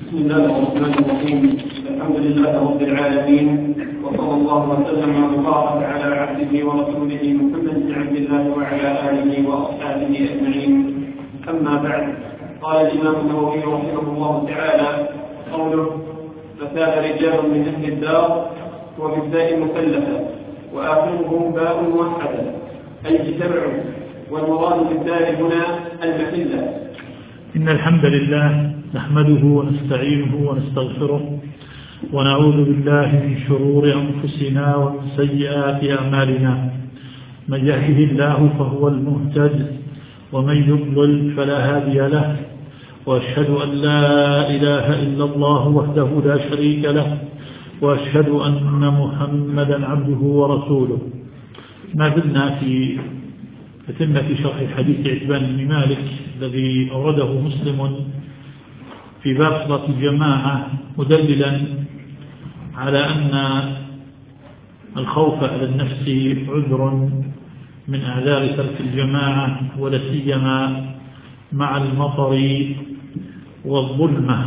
بسم الله الرحمن الرحيم. الحمد لله رب العالمين، وصلى الله وسلم وبارك على عبده ورسوله محمد بن عبد الله وعلى آله وأصحابه أجمعين. أما بعد، قال الإمام النووي رحمه الله تعالى: قوله فثاب رجال من أهل الدار وبالداء مثلثة وآخره باء موحدة أي اجتمعوا، والمراد بالدار هنا المحلة. إن الحمد لله نحمده ونستعينه ونستغفره ونعوذ بالله من شرور أنفسنا ومن سيئات أعمالنا. من يهده الله فهو المهتد ومن يضلل فلا هادي له، وأشهد أن لا إله إلا الله وحده لا شريك له، وأشهد أن محمدا عبده ورسوله. ما زلنا في تتمة شرح حديث عتبان بن مالك الذي أورده مسلم في باب صلاة الجماعة، مدللا على أن الخوف على النفس عذر من أعذار ترك الجماعة، ولا سيما مع المطر والظلمة،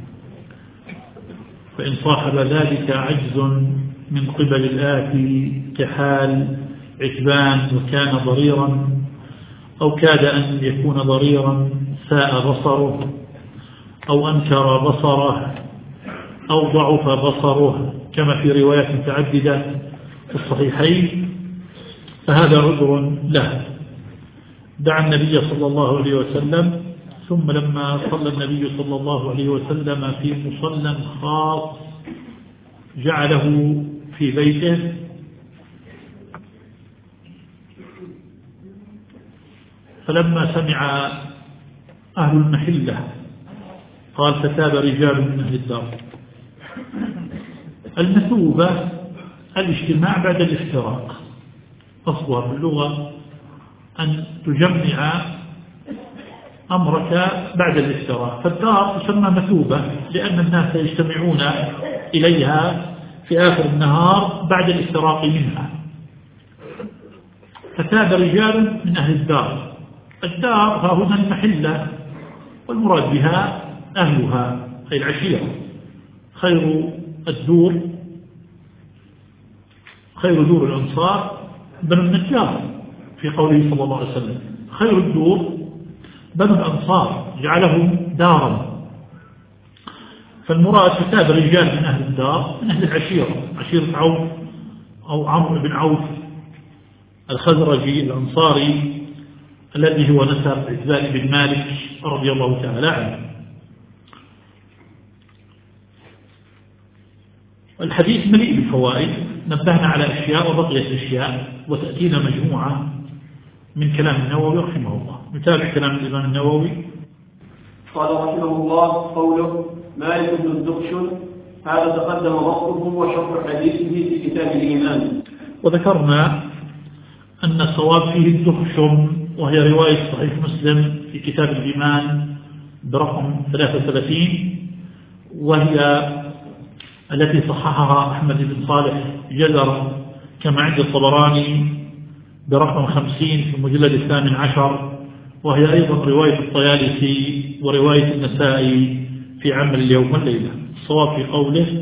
فإن صاحب ذلك عجز من قبل الآتي كحال عتبان وكان ضريرا أو كاد أن يكون ضريرا ساء بصره أو أنكر بصره أو ضعف بصره كما في روايات متعددة في الصحيحين، فهذا عذر له. دعا النبي صلى الله عليه وسلم، ثم لما صلى النبي صلى الله عليه وسلم في مصلى خاص جعله في بيته، فلما سمع أهل المحلة قال فتاب رجال من أهل الدار. المثوبة الاجتماع بعد الافتراق، أصبح باللغة أن تجمع أمرك بعد الافتراق، فالدار تسمى مثوبة لأن الناس يجتمعون إليها في آخر النهار بعد الافتراق منها. فتاب رجال من أهل الدار. الدار ها هنا المحلة، والمراد بها أهلها أي العشيرة. خير دور الأنصار بنو النجار، في قوله صلى الله عليه وسلم خير الدور بنو الأنصار جعلهم دارا. فالمراد فتاب رجال من أهل الدار من أهل العشيرة، عشيرة عوف أو عمرو بن عوف الخزرجي الأنصاري الذي هو نسب عتبان بن مالك رضي الله تعالى عنه. الحديث مليء بالفوائد، نبهنا على أشياء وبقيت أشياء، وتأتينا مجموعة من كلام النووي رحمه الله. نتابع كلام الإمام النووي. قال رحمه الله: قوله مالك بن الدخشن، هذا تقدم وصفه وشرح حديثه في كتاب الإيمان. وذكرنا أن الصواب فيه الدخشن، وهي رواية صحيح مسلم في كتاب الإيمان برقم 33، وهي التي صححها أحمد بن صالح جزر كما عند الطبراني برقم 50 في المجلد 18، وهي أيضا رواية الطيالسي ورواية النسائي في عمل اليوم والليلة. الصواب في قوله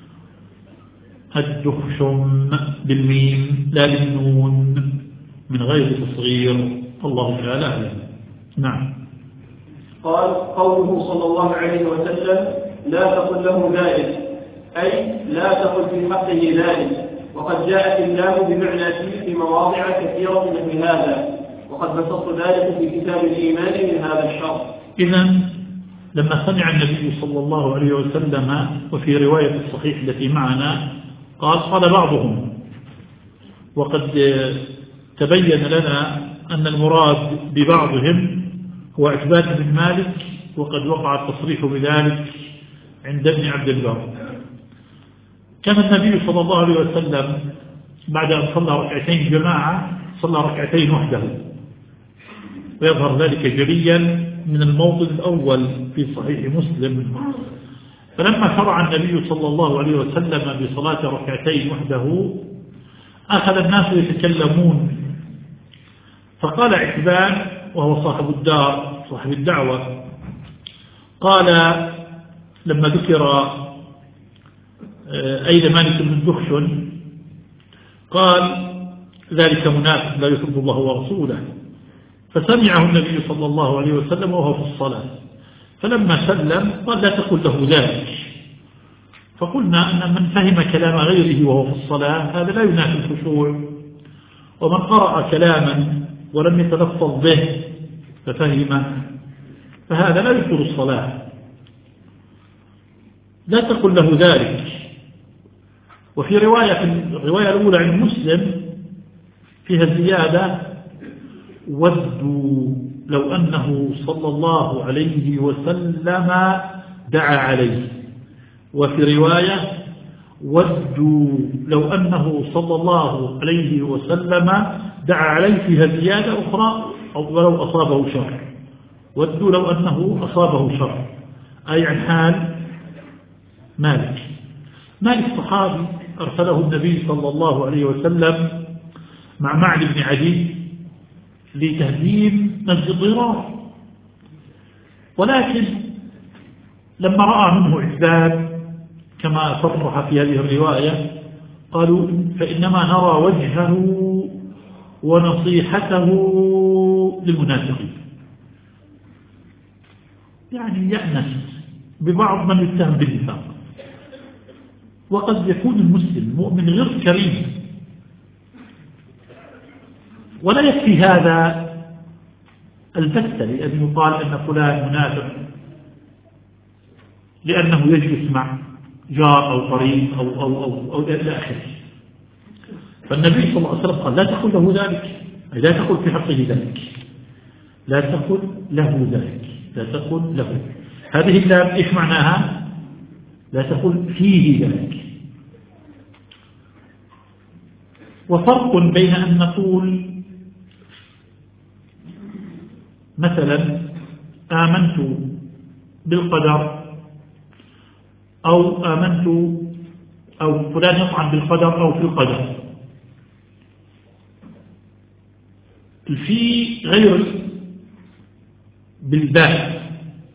الدخشم بالميم لا بالنون من غير تصغير، الله تعالى أعلم. نعم. قال قوله صلى الله عليه وسلم لا تقل له ذلك، أي لا تقل في حقه ذلك، وقد جاءت اللام بمعنى في مواضع كثيرة من هذا، وقد بسطت ذلك في كتاب الإيمان من هذا الشرط. إذن لما سمع النبي صلى الله عليه وسلم، وفي رواية الصحيح التي معنا قال بعضهم، وقد تبين لنا أن المراد ببعضهم هو عتبان بن مالك، وقد وقع التصريح بذلك عند ابن عبد البر. كان النبي صلى الله عليه وسلم بعد أن صلى ركعتين جماعة صلى ركعتين وحده، ويظهر ذلك جليا من الموطن الأول في صحيح مسلم. فلما شرع النبي صلى الله عليه وسلم بصلاة ركعتين وحده أخذ الناس يتكلمون، فقال عتبان وهو صاحب الدار صاحب الدعوة قال لما ذكر أين مالك بن الدخشن قال ذلك منافق لا يحب الله ورسوله، فسمعه النبي صلى الله عليه وسلم وهو في الصلاة، فلما سلم قال لا تقل له ذلك. فقلنا أن من فهم كلام غيره وهو في الصلاة هذا لا ينافي الخشوع، ومن قرأ كلاما ولم يتلفظ به ففهمه فهذا لا يبطل الصلاة. لا تقل له ذلك. وفي الرواية الأولى عن مسلم فيها زيادة ودوا لو أنه صلى الله عليه وسلم دعا عليه، وفي رواية ودوا لو أنه صلى الله عليه وسلم دعا عليه فيها زيادة أخرى أو ولو أصابه شر. ودوا لو أنه أصابه شر أي عن حال مالك صحابي أرسله النبي صلى الله عليه وسلم مع معد بن عدي لتهديم مسجد ضرار، ولكن لما رأى منه إحداد كما صرح في هذه الرواية قالوا فإنما نرى وجهه ونصيحته للمنافقين، يعني يأنس ببعض من يتهم بالنفاق. وقد يكون المسلم مؤمن غير كريم، ولا يكفي هذا البتة لأن يقال أن فلان منافق لأنه يجلس مع جار أو قريب أو إلى آخره. فالنبي صلى الله عليه وسلم قال لا تقل له ذلك، لا تقل في حقه ذلك، لا تقل له ذلك، لا تقل له. هذه اللام إيش معناها؟ لا تقل فيه ذلك. وفرق بين أن نقول مثلا آمنت بالقدر أو آمنت أو فلان يطعن بالقدر أو في القدر، في غير بالباء،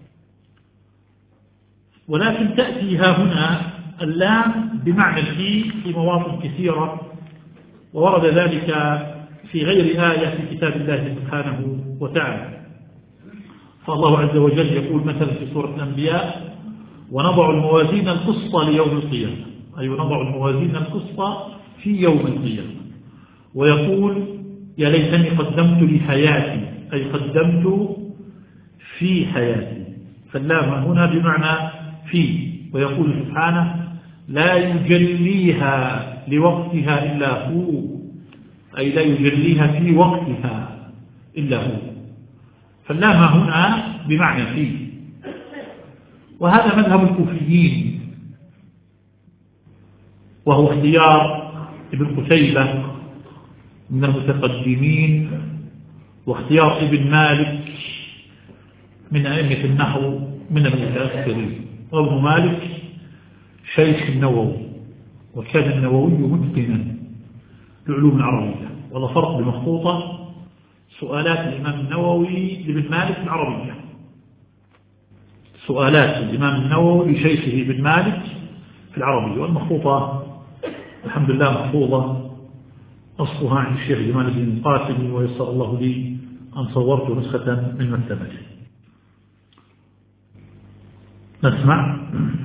ولكن تأتي ها هنا اللام بمعنى في مواطن كثيرة، وورد ذلك في غير آية في كتاب الله سبحانه وتعالى. فالله عز وجل يقول مثلا في سورة الأنبياء ونضع الموازين القسط ليوم القيامة، أي ونضع الموازين القسط في يوم القيامة، ويقول يا ليتني قدمت لحياتي، أي قدمت في حياتي، فاللام هنا بمعنى في. ويقول سبحانه لا يجليها لوقتها إلا هو، أي لا يجليها في وقتها إلا هو، فاللام هنا بمعنى في. وهذا مذهب الكوفيين، وهو اختيار ابن قتيبة من المتقدمين، واختيار ابن مالك من أئمة النحو من المتأخرين. وابن مالك شيخ النووي، وكان النووي متقنا لعلوم العربية، ولا فرق بمخطوطة سؤالات الإمام النووي لابن مالك العربية، سؤالات الإمام النووي لشيخه ابن مالك في العربية، والمخطوطة الحمد لله محفوظة أصلها عند الشيخ جمال الدين القاسمي، ويسر الله لي أن صورت نسخة من مكتبته. نسمع.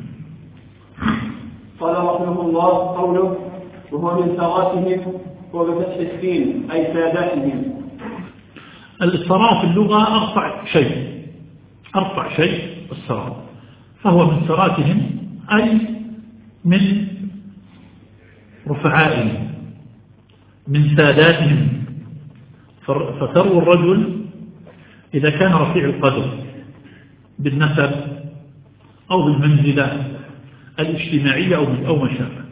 قال رحمه الله قوله وهو من ثراتهم وبفتح السين أي ساداتهم. الثراء في اللغة أرفع شيء الثراء، فهو من ثراتهم أي من رفعائهم من ساداتهم. فثرو الرجل إذا كان رفيع القدر بالنسب أو بالمنزلة الاجتماعية أو ما شابه.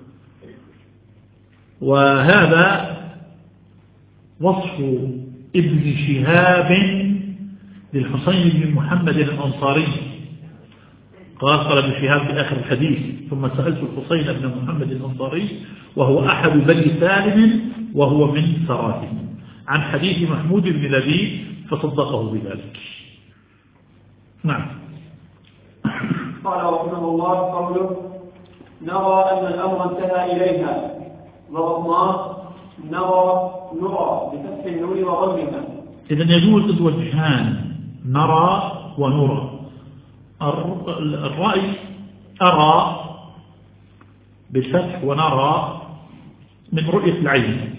وهذا وصف ابن شهاب للحسين بن محمد الأنصاري. قال ابن شهاب في آخر الحديث ثم سألت الحسين بن محمد الأنصاري وهو أحد بني سالم وهو من ثراتهم، عن حديث محمود بن لبيد فصدقه بذلك. نعم. قال رحمه الله قوله نرى أن الأمر انتهى إليها ضبطناه نرى بفتح النون وضمها. إذن يجوز الوجهان نرى ونرى. الرأي أرى بالفتح ونرى من رؤية العين،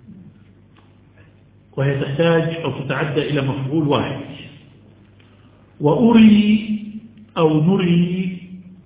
وهي تحتاج أو تتعدى إلى مفعول واحد. وأري أو نري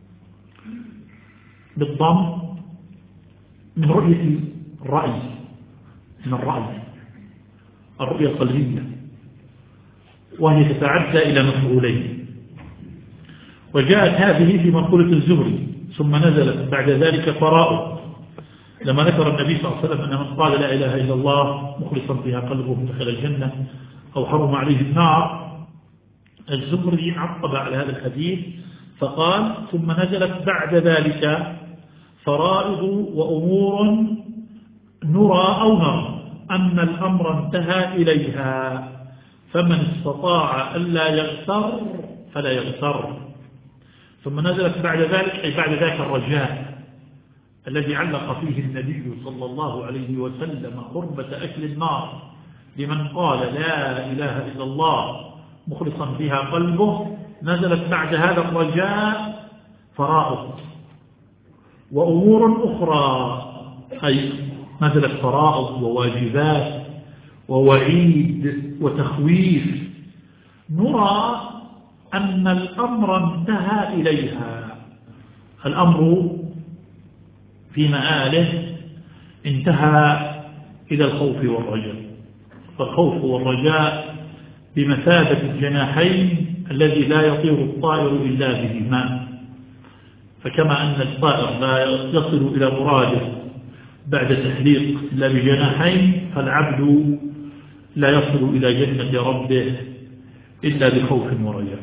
بالضم من رؤية الرأي، من الرأي الرؤية القلبية، وهي تتعدى إلى مفعولين. وجاءت هذه في مقولة الزهري ثم نزلت بعد ذلك فراء، لما ذكر النبي صلى الله عليه وسلم أن من قال لا إله إلا الله مخلصا فيها قلبه دخل الجنة أو حرم عليه النار. الزهري عقب على هذا الحديث فقال ثم نزلت بعد ذلك فرائض وأمور نرى أو نرى أن الأمر انتهى إليها، فمن استطاع ألا يغتر فلا يغتر. ثم نزلت بعد ذلك أي بعد ذلك الرجاء الذي علق فيه النبي صلى الله عليه وسلم قربة أكل النار لمن قال لا إله إلا الله مخلصا بها قلبه. نزلت بعد هذا الرجاء فرائض وأمور أخرى، أي نزلت فرائض وواجبات ووعيد وتخويف. نرى أن الأمر انتهى إليها، الأمر في مآله انتهى إلى الخوف والرجاء، فالخوف والرجاء بمثابة الجناحين الذي لا يطير الطائر إلا بهما. فكما أن الطائر لا يصل إلى مراده بعد تحليق إلا بجناحين، فالعبد لا يصل إلى جنة ربه إلا بخوف ورجاء.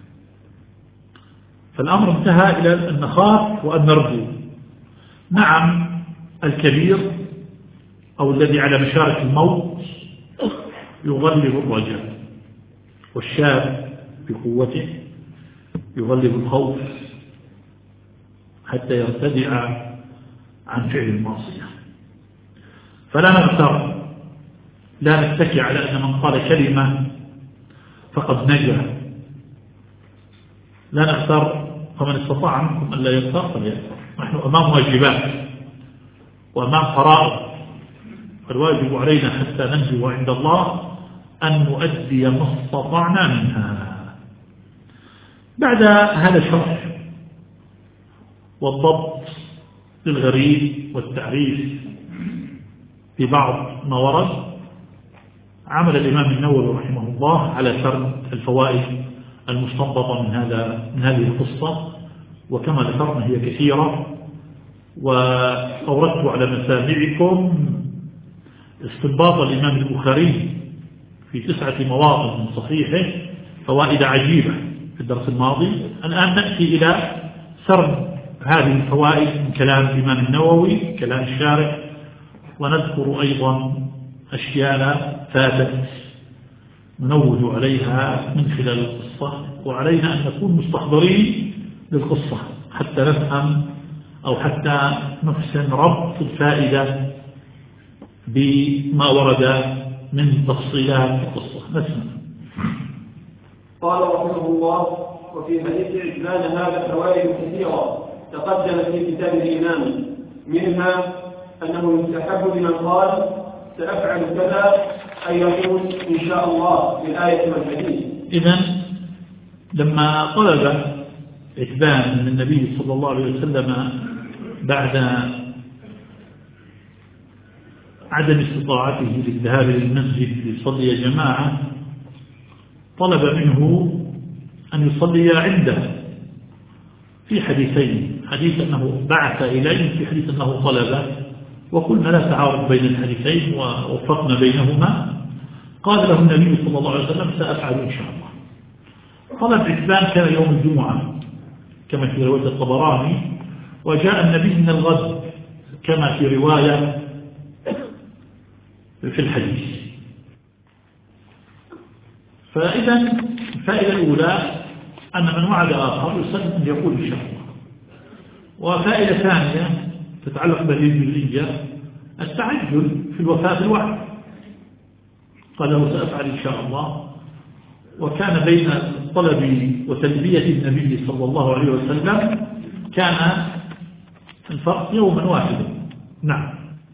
فالأمر انتهى إلى أن نخاف وأن نرجو. نعم الكبير أو الذي على مشارف الموت يغلب الرجاء، والشاب بقوته يغلب الخوف حتى يرتدع عن فعل المعصية. فلا نغتر، لا نتكي على أن من قال كلمة فقد نجا. لا نغتر، فمن استطاع منكم أن لا يغتر فليغتر. نحن أمام واجبات وأمام فرائض، فالواجب علينا حتى ننجو عند الله أن نؤدي ما استطعنا منها. بعد هذا الشرح والضبط للغريب والتعريف في بعض ما ورد، عمل الإمام النووي رحمه الله على سرد الفوائد المستنبطة من هذه القصة، وكما ذكرنا هي كثيرة، وأوردت على مسامعكم استنباط الإمام البخاري في 9 مواطن من صحيحه فوائد عجيبة في الدرس الماضي. الآن نأتي إلى سرد هذه الفوائد من كلام الإمام النووي كلام الشارح، ونذكر أيضا أشياء فاتت ننوه عليها من خلال القصة، وعلينا أن نكون مستحضرين للقصة حتى نفهم أو حتى نحسن ربط الفائدة بما ورد من تفصيلات القصة. نسمع. قال رحمه الله: وفي حديث عجلان هذا فوائد كثيرة تقدمت في كتاب الإمام، منها أنه يستحب لمن قال سأفعل كذا أن يقول إن شاء الله في الآية والحديث. إذن لما طلب عتبان من النبي صلى الله عليه وسلم بعد عدم استطاعته للذهاب للمسجد ليصلي جماعة، طلب منه أن يصلي عنده في حديثين: حديث أنه بعث إليه، في حديث أنه طلب، وقلنا لا تعارض بين الحديثين ووفقنا بينهما. قال له النبي صلى الله عليه وسلم سأفعل إن شاء الله. طلب عتبان كان يوم الجمعة كما في رواية الطبراني، وجاء النبي من الغد كما في رواية في الحديث. فإذا الفائدة الأولى أن من وعد آخر يسلم يقول إن شاء الله. وفائدة ثانية تتعلق بهذه الجزئية التعجل في الوفاء بالوعد، قال له سأفعل إن شاء الله، وكان بين طلب وتلبية النبي صلى الله عليه وسلم كان الفرق يوما واحدا. نعم.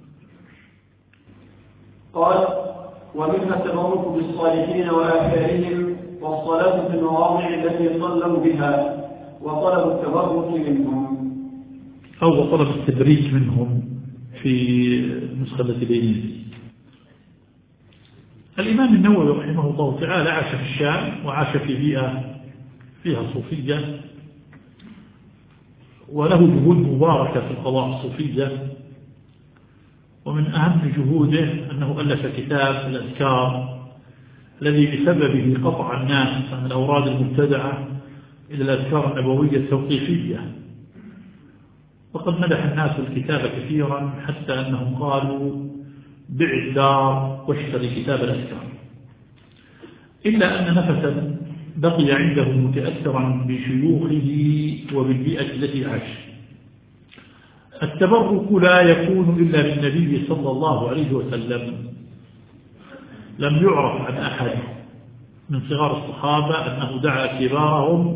قال ومنها التبرك بالصالحين وآثارهم والصلاة في المواضع التي صلوا بها وطلب التبرك منهم، أو طلب التبريك منهم في النسخة التي بيني. الإمام النووي رحمه الله تعالى عاش في الشام وعاش في بيئة فيها صوفية، وله جهود مباركة في القضاء الصوفية، ومن أهم جهوده أنه ألف كتاب الأذكار الذي بسببه قطع الناس عن الأوراد المبتدعة إلى الأذكار النبوية التوقيفية. وقد مدح الناس الكتاب كثيرا حتى أنهم قالوا بع الدار واشتري كتاب الأذكار، إلا أن نفسا بقي عنده متأثرا بشيوخه وبالبيئة التي عاش. التبرك لا يكون إلا بالنبي صلى الله عليه وسلم. لم يعرف عن أحد من صغار الصحابة أنه دعا كبارهم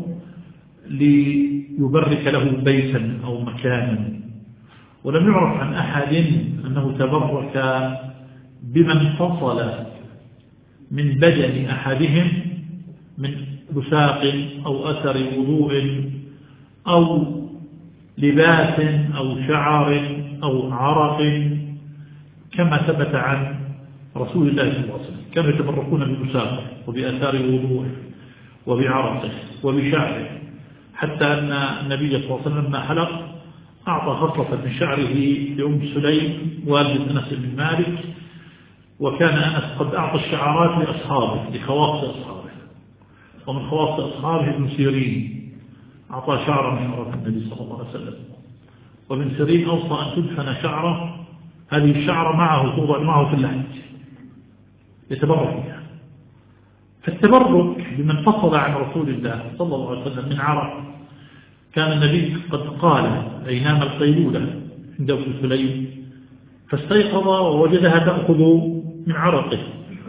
ليبرك له بيتا أو مكانا، ولم يعرف عن أحد أنه تبرك بمن فصل من بدن أحدهم من بساق أو أثر وضوء أو لباس أو شعر أو عرق، كما ثبت عن رسول الله صلى الله عليه وسلم كانوا يتبركون ببساقه وبأثار وضوءه وبعرقه وبشعره، حتى أن النبي صلى الله عليه وسلم لما حلق أعطى خصلة من شعره لأم سليم والد أنس بن مالك، وكان أنس قد أعطى الشعرات لأصحابه لخواص أصحابه، ومن خواص أصحابه ابن سيرين أعطى شعرا من شعرات النبي صلى الله عليه وسلم، وابن سيرين أوصى أن تدفن شعره، هذه الشعرة معه توضع معه في اللحد يتبرك بها. فالتبرك بمن فصل عن رسول الله صلى الله عليه وسلم من عرق، كان النبي قد قال أي نام القيلولة عند ابن سليم فاستيقظ ووجدها تأخذ من عرقه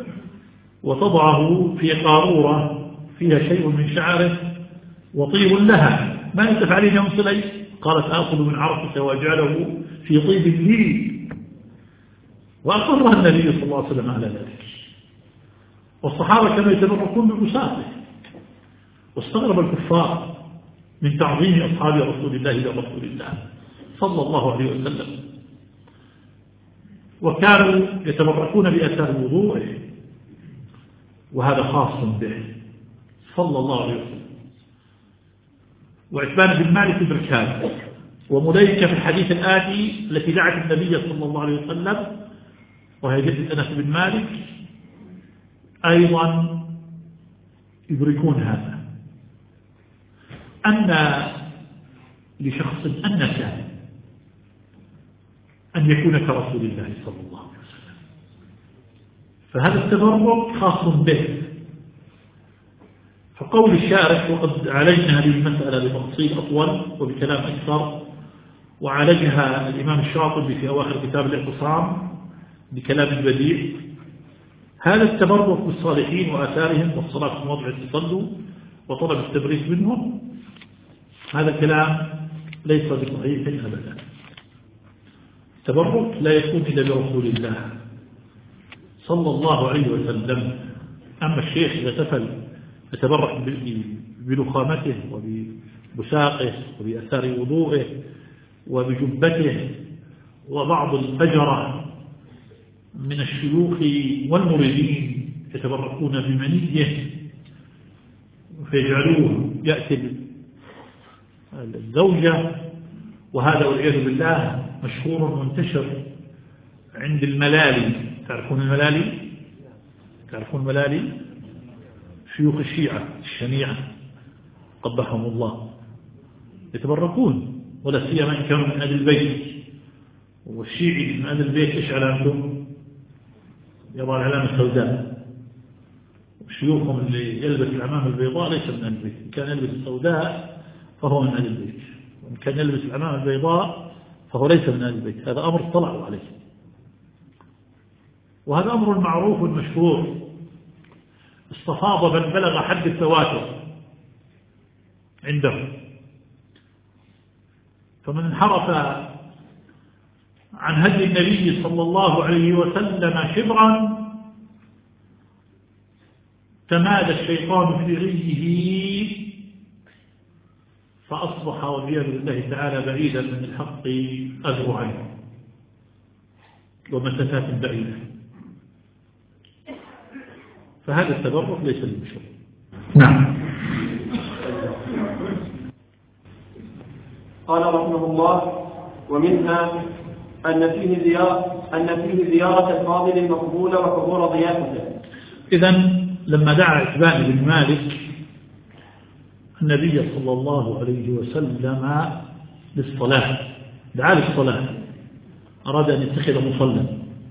وتضعه في قارورة فيها شيء من شعره وطيب لها، ما أنت تفعلين يا أم سليم؟ قالت آخذ من عرقك وأجعله في طيب لي، وأقرها النبي صلى الله عليه وسلم على ذلك. والصحابة كانوا يتبركون ببساطه، واستغرب الكفار من تعظيم أصحاب رسول الله لرسول الله صلى الله عليه وسلم، وكانوا يتبركون بأثار وضوءه، وهذا خاص به صلى الله عليه وسلم. وعثمان بن مالك البركان ومليكة في الحديث الآتي التي دعت النبي صلى الله عليه وسلم، وهي جدة أنس بن مالك، أيضا يدركون هذا، أن لشخص أنس أن يكون كرسول الله صلى الله عليه وسلم، فهذا التبرك خاص به. فقول الشارح وقد عالجنا هذه المسألة بتفصيل أطول وبكلام أكثر، وعالجها الإمام الشاطبي في أواخر كتاب الاعتصام بكلام بديع، هذا التبرك بالصالحين وآثارهم والصلاة في موضع التصلوا وطلب التبريك منهم، هذا كلام ليس بصحيح أبدا. التبرك لا يكون إلا برسول الله صلى الله عليه وسلم. أما الشيخ إذا تفل يتبرك بنخامته وببساقه وبأثار وضوءه وبجبته، وبعض الفجرة من الشيوخ والمريدين يتبركون بمنيه فيجعلوه يأتي الزوجة، وهذا والعياذ بالله مشهور منتشر عند الملالي. تعرفون الملالي؟ تعرفون الملالي؟ شيوخ الشيعة الشنيعة قبحهم الله، يتبركون، ولا سيما إن كانوا من أهل البيت. والشيعي من أهل البيت إيش علامته؟ يضع العلامة السوداء، شيوخهم اللي يلبس العمامة البيضاء ليس من أهل البيت، إن كان يلبس السوداء فهو من أهل البيت، وإن كان يلبس العمامة البيضاء فهو ليس من أهل البيت. هذا أمر اطلعوا عليه، وهذا أمر معروف مشهور استفاض بل بلغ حد التواتر عنده. فمن انحرف عن هدي النبي صلى الله عليه وسلم شبرا تمادى الشيطان في ريه فأصبح والعياذ بالله تعالى بعيدا من الحق أذرعا ومسافات بعيدة. فهذا التبرك ليس بمشروع. نعم. قال رحمه الله: ومنها أن فيه زيارة الفاضل المقبولة وحضور ضيافته. إذن لما دعا عتبان بن مالك النبي صلى الله عليه وسلم للصلاة، دعا للصلاة، أراد أن يتخذ مصلى.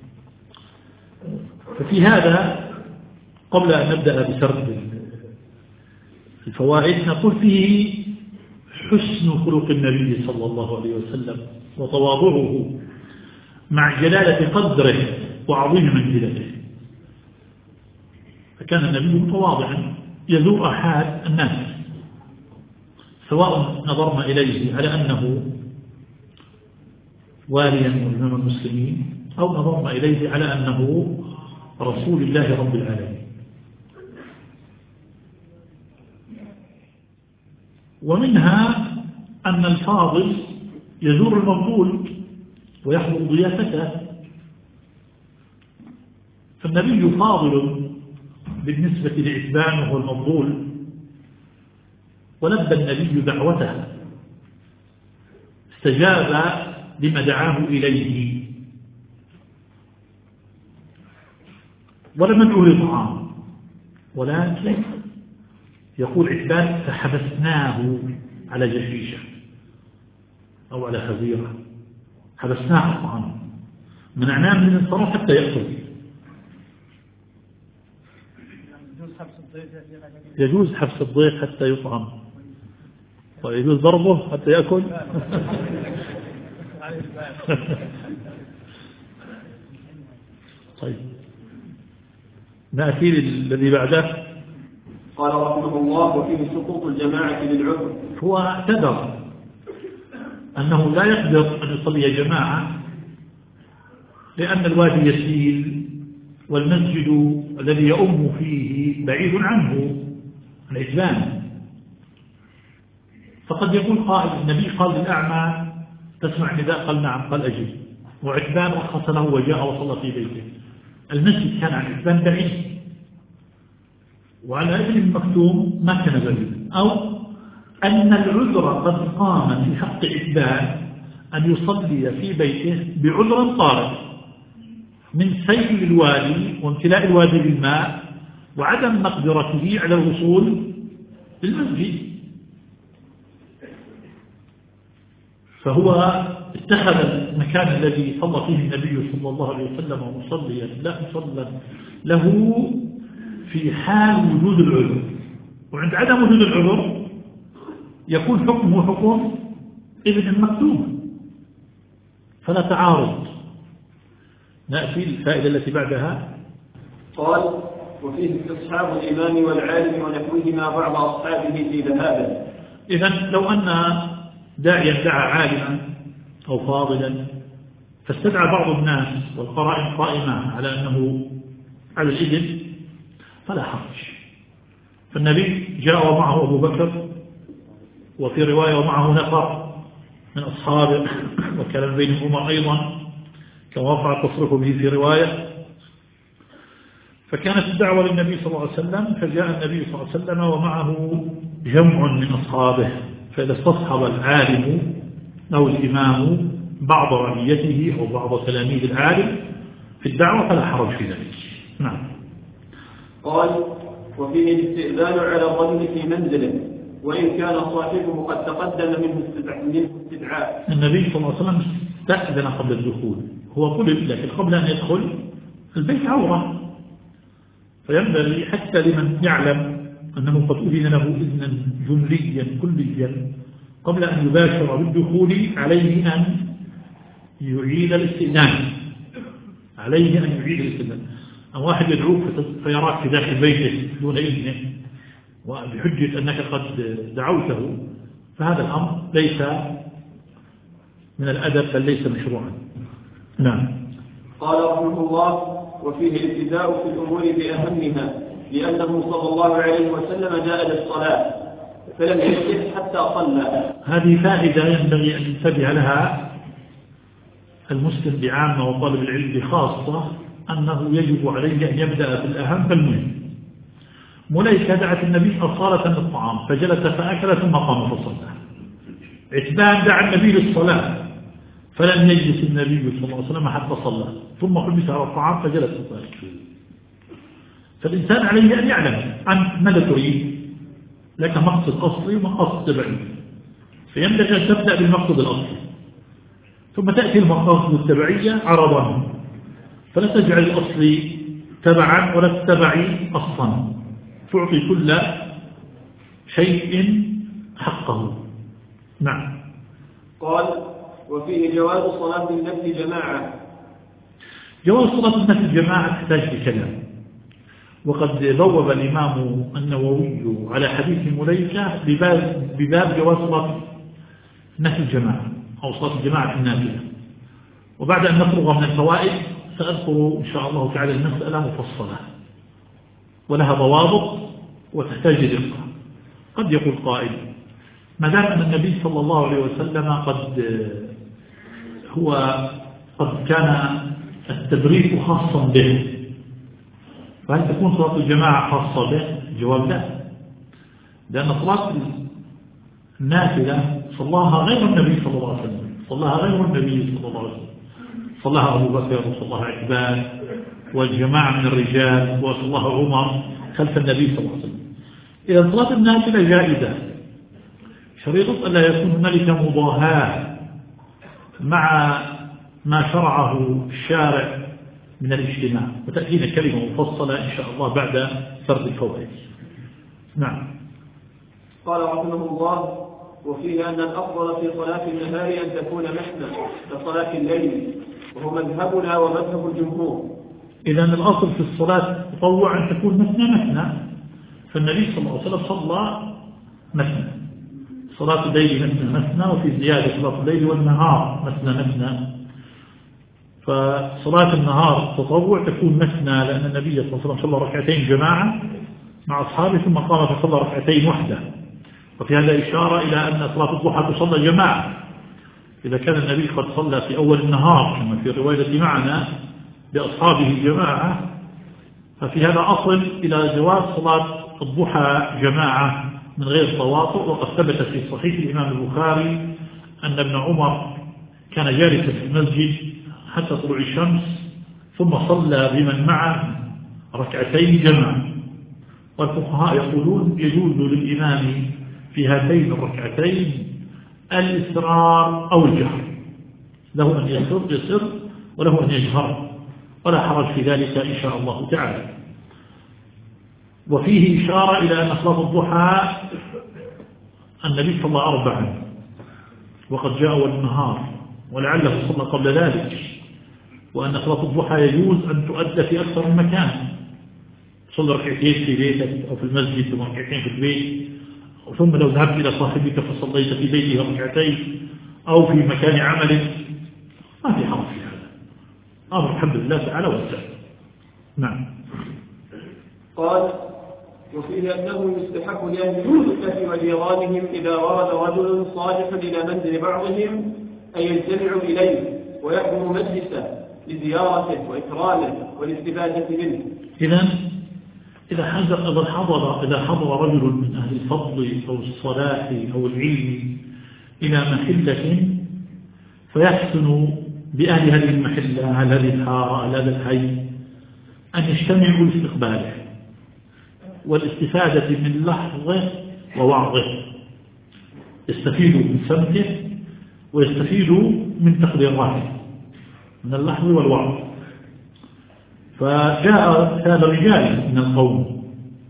ففي هذا قبل أن نبدأ بسرد الفوائد نقول فيه حسن خلق النبي صلى الله عليه وسلم وتواضعه مع جلالة قدره وعظيم منزلته. فكان النبي متواضعا يزور أحد الناس، سواء نظرنا إليه على أنه واليا وإمام المسلمين أو نظرنا إليه على أنه رسول الله رب العالمين. ومنها أن الفاضل يزور المفضول ويحضر ضيافته. فالنبي فاضل بالنسبة لعتبان وهو المفضول، ولبى النبي دعوته، استجاب لما دعاه إليه، ولم ندعو لطعام، ولكن يقول عتبان فحبسناه على جشيشة أو على خزيرة، حبسناه الطعام، منعناه من الانصراف حتى يأكل. يجوز حبس الضيف حتى يطعم، ويجوز ضربه حتى يأكل. طيب نأتي للذي بعده. قال رحمه الله: وفيه سقوط الجماعة للعذر. هو اعتذر أنه لا يقدر أن يصلي جماعة لأن الوادي يسيل والمسجد الذي يؤم فيه بعيد عنه العجلان. فقد يقول قائل: النبي قال للأعمى تسمع النداء؟ قال نعم. قال أجل. وعتبان رخص له وجاء وصلى في بيته. المسجد كان عن عتبان بعيد، وعلى ابن مكتوم ما كان بعيد، أو أن العذر قد قام في حق عتبان أن يصلي في بيته بعذر طارئ من سيل الوادي وامتلاء الوادي بالماء وعدم مقدرته على الوصول للمسجد. فهو اتخذ المكان الذي صلى فيه النبي صلى الله عليه وسلم مصليا لا مصلى له في حال وجود العذر، وعند عدم وجود العذر يكون حكمه حكم ابن المكتوم، فلا تعارض. نأتي الفائدة التي بعدها. قال: وفيه استصحاب الإمام والعالم ونحوهما بعض أصحابه في ذهابه. إذن لو أن داعيا دعا عالما أو فاضلا فاستدعى بعض الناس والقرائن قائمة على أنه على الإذن فلا حرج. فالنبي جاء ومعه أبو بكر، وفي رواية ومعه نفر من أصحابه، وكان بين عمر أيضا كما وقع التصريح به في رواية. فكانت الدعوة للنبي صلى الله عليه وسلم، فجاء النبي صلى الله عليه وسلم ومعه جمع من أصحابه، فإذا استصحب العالم أو الإمام بعض رعيته أو بعض تلاميذ العالم في الدعوة فلا حرج في ذلك. نعم. قال: وفيه الاستئذان على الرجل في منزله وإن كان صاحبه قد تقدم منه استدعاء. النبي صلى الله عليه وسلم استأذن قبل الدخول، هو قل لكن قبل أن يدخل البيت عورة، فينبغي حتى لمن يعلم أنه قد أذن له إذنا جمليا كليا قبل أن يباشر بالدخول عليه أن يعيد الاستئذان. أو واحد يدعوك فيراك في داخل بيته دون إذنه وبحجة أنك قد دعوته، فهذا الأمر ليس من الأدب بل ليس مشروعا. نعم. قال رحمه الله: وفيه الابتداء في الأمور بأهمها، لأنه صلى الله عليه وسلم جاء للصلاة فلم يجلس حتى صلى. هذه فائدة ينبغي أن ينتبه لها المسلم بعامة وطالب العلم بخاصة، أنه يجب عليه أن يبدأ بالأهم فالمهم. مليكة دعت النبي أصالة للطعام فجلس فأكل ثم قام فصلى. عتبان دعا النبي للصلاة فلم يجلس النبي صلى الله عليه وسلم حتى صلى ثم حبس على الطعام فجلس فأكل. فالإنسان عليه أن يعلم عن ماذا تريد، لك مقصد أصلي ومقصد تبعي، فينبغي أن تبدأ بالمقصد الأصلي ثم تأتي المقاصد التبعية عرضا، فلا تجعل الأصلي تبعا ولا التبعي أصلا، تعطي كل شيء حقه. نعم. قال: وفيه جواز صلاة النفل جماعة. جواز صلاة النفل جماعة تحتاج لكلام، وقد بوب الإمام النووي على حديث مليكة بباب جواز صلاة نفل جماعة أو صلاة الجماعة في النافلة. وبعد أن نفرغ من الفوائد سأذكر إن شاء الله تعالى المسألة مفصلة ولها ضوابط وتحتاج دقة. قد يقول قائل: ما دام أن النبي صلى الله عليه وسلم قد كان التبريك خاصا به، فهل تكون صلاة الجماعة خاصة به؟ الجواب لا، لأن صلاة النافلة صلاها غير النبي صلى الله عليه وسلم، صلاها أبو بكر وصلاها عتبان والجماعة من الرجال وصلاها عمر خلف النبي صلى الله عليه وسلم. إذا صلاة النافلة جائزة، شريط ألا يكون هنالك مضاهاة مع ما شرعه الشارع من الاجتماع، وتأتينا كلمة مفصلة إن شاء الله بعد فرد الفوائد. نعم. قال رحمه الله: وفيه أن الأفضل في صلاة النهار أن تكون مثنى كصلاة الليل، وهو مذهبنا ومذهب الجمهور. إذا الأصل في الصلاة تطوع أن تكون مثنى، فالنبي صلى الله عليه وسلم صلى مثنى، صلاة الليل مثنى، وفي زيادة صلاة الليل والنهار مثنى. فصلاة النهار تطوع تكون مثنى، لأن النبي صلى الله عليه وسلم صلى ركعتين جماعة مع أصحابه ثم قام فصلى ركعتين وحده. وفي هذا إشارة إلى أن صلاة الضحى تصلى جماعة إذا كان النبي قد صلى في أول النهار كما في رواية معنا بأصحابه جماعة، ففي هذا أصل إلى جواز صلاة الضحى جماعة من غير تواطؤ. وقد ثبت في صحيح الإمام البخاري أن ابن عمر كان جالسا في المسجد حتى طلوع الشمس ثم صلى بمن معه ركعتين جماعة. والفقهاء يقولون يجوز للإمام في هاتين الركعتين الإسرار أو الجهر، له أن يسر وله أن يجهر، ولا حرج في ذلك إن شاء الله تعالى. وفيه إشارة إلى أن صلاة الضحى النبي صلى 4 وقد جاء أول النهار ولعله صلى قبل ذلك، وأن صلاة الضحى يجوز أن تؤدى في أكثر من مكان، صلى ركعتين في بيتك أو في المسجد ثم ركعتين في البيت، ثم لو ذهبت إلى صاحبك فصليت في بيته ركعتين أو في مكان عملك، ما في حرج في هذا، أمر الحمد لله تعالى وسع. نعم. قال: وفيه أنه يستحق لأهل المدة وجيرانهم إذا ورد رجل صالح إلى منزل بعضهم أن يجتمعوا إليه ويحضروا مجلسه لزيارته وإكرامه والاستفادة منه. إذا حضر رجل من أهل الفضل أو الصلاح أو العلم إلى محلة، فيحسن بأهل هذه المحلة على هذه الحارة على هذا الحي أن يجتمعوا لاستقباله والاستفادة من لحظه ووعظه، يستفيدوا من سمته ويستفيدوا من تقديراته من اللحظ والوعظ. فجاء هذا رجال من القوم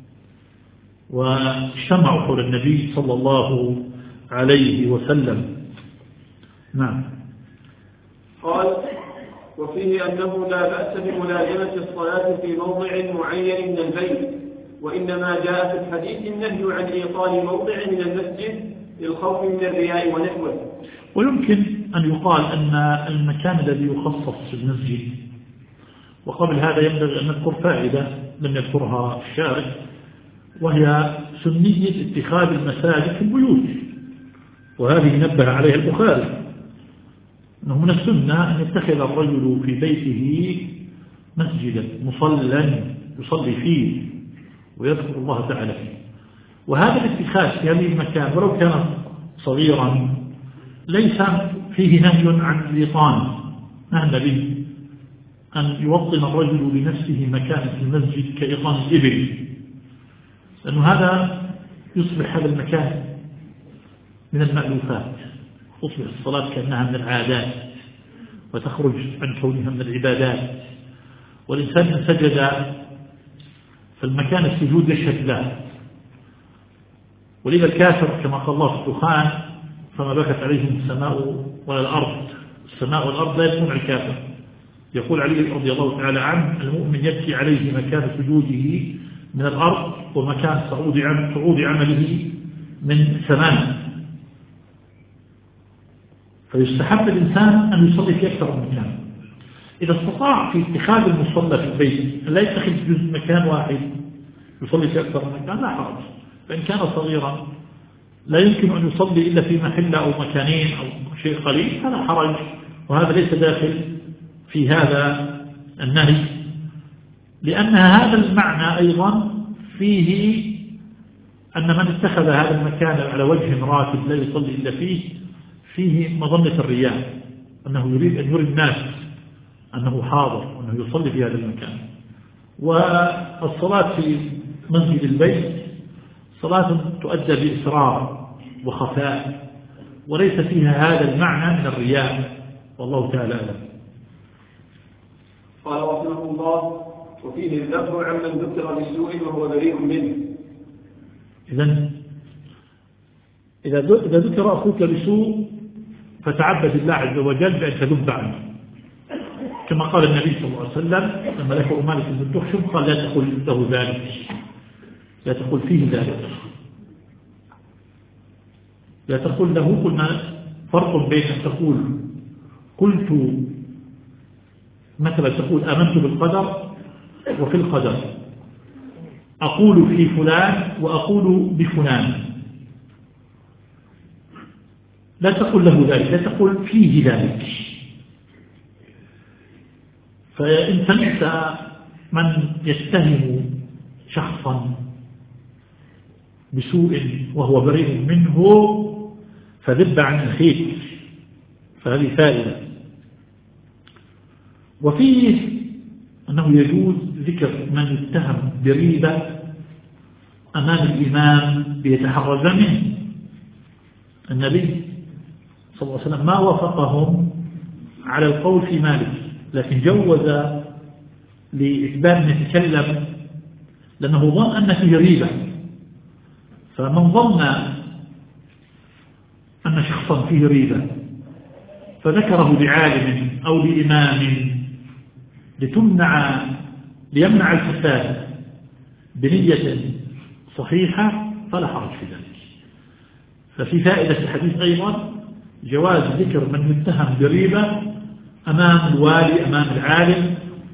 واجتمعوا حول النبي صلى الله عليه وسلم. نعم. قال: وفيه أنه لا بأس بملازمة الصلاة في موضع معين من البيت، وإنما جاء في الحديث النهي عن إيصال موضع من المسجد للخوف من الرياء ونحوه. ويمكن أن يقال أن المكان الذي يخصص في المسجد، وقبل هذا ينبغي أن نذكر فائدة لم يذكرها الشارع، وهي سنية اتخاذ المساجد في البيوت، وهذه نبه عليها البخاري أنه من السنة أن يتخذ الرجل في بيته مسجدا مصلى يصلي فيه ويذكر الله تعالى فيه. وهذا الاتخاذ في هذه المكان ولو كان صغيرا ليس فيه نهي عن الإيطان، نهى النبي أن يوطن الرجل لنفسه مكانا في المسجد كإيطان الإبل، لأنه هذا يصبح هذا المكان من المألوفات، تصبح الصلاة كأنها من العادات وتخرج عن كونها من العبادات، والإنسان إن سجد فالمكان السجود يشهد له. ولذا الكافر كما قال الله في الدخان: فما بكت عليهم السماء ولا الأرض. السماء والأرض لا يكون على الكافر. يقول علي رضي الله تعالى عنه: المؤمن يبكي عليه مكان سجوده من الأرض ومكان صعود عمله من السماء. فيستحب الإنسان أن يصلي في أكثر من مكان. إذا استطاع في اتخاذ المصلى في البيت لا يتخذ جزء مكان واحد يصلي في أكثر من مكان لا حرج. فإن كان صغيرا لا يمكن أن يصلي إلا في محل أو مكانين أو شيء قليل فلا حرج، وهذا ليس داخل في هذا النهي، لأن هذا المعنى أيضا فيه أن من اتخذ هذا المكان على وجه راتب لا يصلي إلا فيه مظنة الرياء، أنه يريد أن يري الناس أنه حاضر وأنه يصلي في هذا المكان. والصلاة في مسجد البيت صلاة تؤدى بإسرار وخفاء وليس فيها هذا المعنى من الرياء، والله تعالى أعلم. قال رحمه الله: وفيه الذب عمن ذكر بسوء وهو بريء منه. إذا ذكر أخوك بسوء فتعبد الله عز وجل بأن تذب عنه، كما قال النبي صلى الله عليه وسلم لما ذكر مالك بن الدخشم قال: لا تقل له ذلك، لا تقل فيه ذلك، لا تقل له. قلنا فرق بين أن تقول قلت مثلا تقول آمنت بالقدر وفي القدر، أقول في فلان وأقول بفلان، لا تقل له ذلك، لا تقل فيه ذلك. فإن سمعت من يتهم شخصا بسوء وهو بريء منه فذب عن أخيك، فهذه فائدة. وفيه أنه يجوز ذكر من يتهم بريبة أمام الإمام ليتحرز منه. النبي صلى الله عليه وسلم ما وافقهم على القول في مالك، لكن جوز لإثبات من يتكلم لأنه ظن أن فيه ريبة. فمن ظن أن شخصا فيه ريبة فذكره لعالم أو لإمام ليمنع الفساد بنية صحيحة فلا حرج في ذلك. ففي فائدة الحديث أيضا جواز ذكر من يتهم بريبة أمام الوالي أمام العالم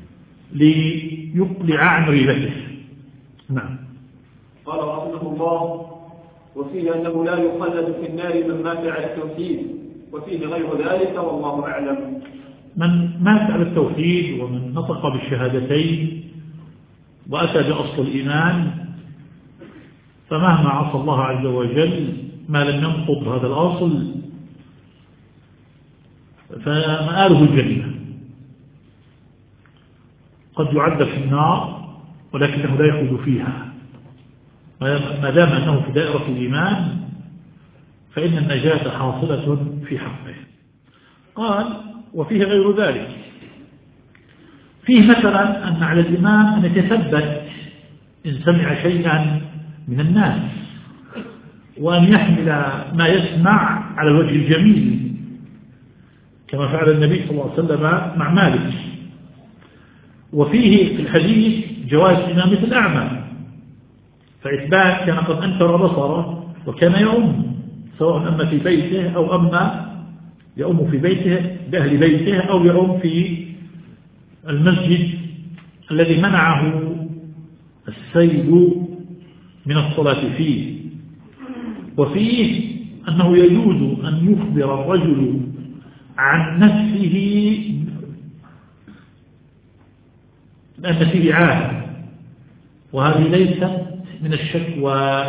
ليقلع عن ريبته. نعم. قال رحمه الله: وفيه أنه لا يخلد في النار من مات على التوحيد، وفيه غير ذلك والله أعلم. من مات على التوحيد ومن نطق بالشهادتين وأتى بأصل الإيمان فمهما عصى الله عز وجل ما لم ينقض هذا الأصل فمآله الجنة. قد يعذب في النار ولكنه لا يخلد فيها ما دام أنه في دائرة الإيمان فإن النجاة حاصلة في حقه. قال: وفيه غير ذلك، فيه مثلا أن على الإمام أن يتثبت إن سمع شيئا من الناس، وأن يحمل ما يسمع على الوجه الجميل كما فعل النبي صلى الله عليه وسلم مع مالك. وفيه في الحديث جواز إمامة الأعمى، فإثبات كان قد أنكر بصره وكان يؤم، سواء أما في بيته أو أما يؤم في بيته بأهل بيته أو يؤم في المسجد الذي منعه السيد من الصلاة فيه. وفيه أنه يجوز أن يخبر الرجل عن نفسه أن فيه عاهة، وهذه ليست من الشكوى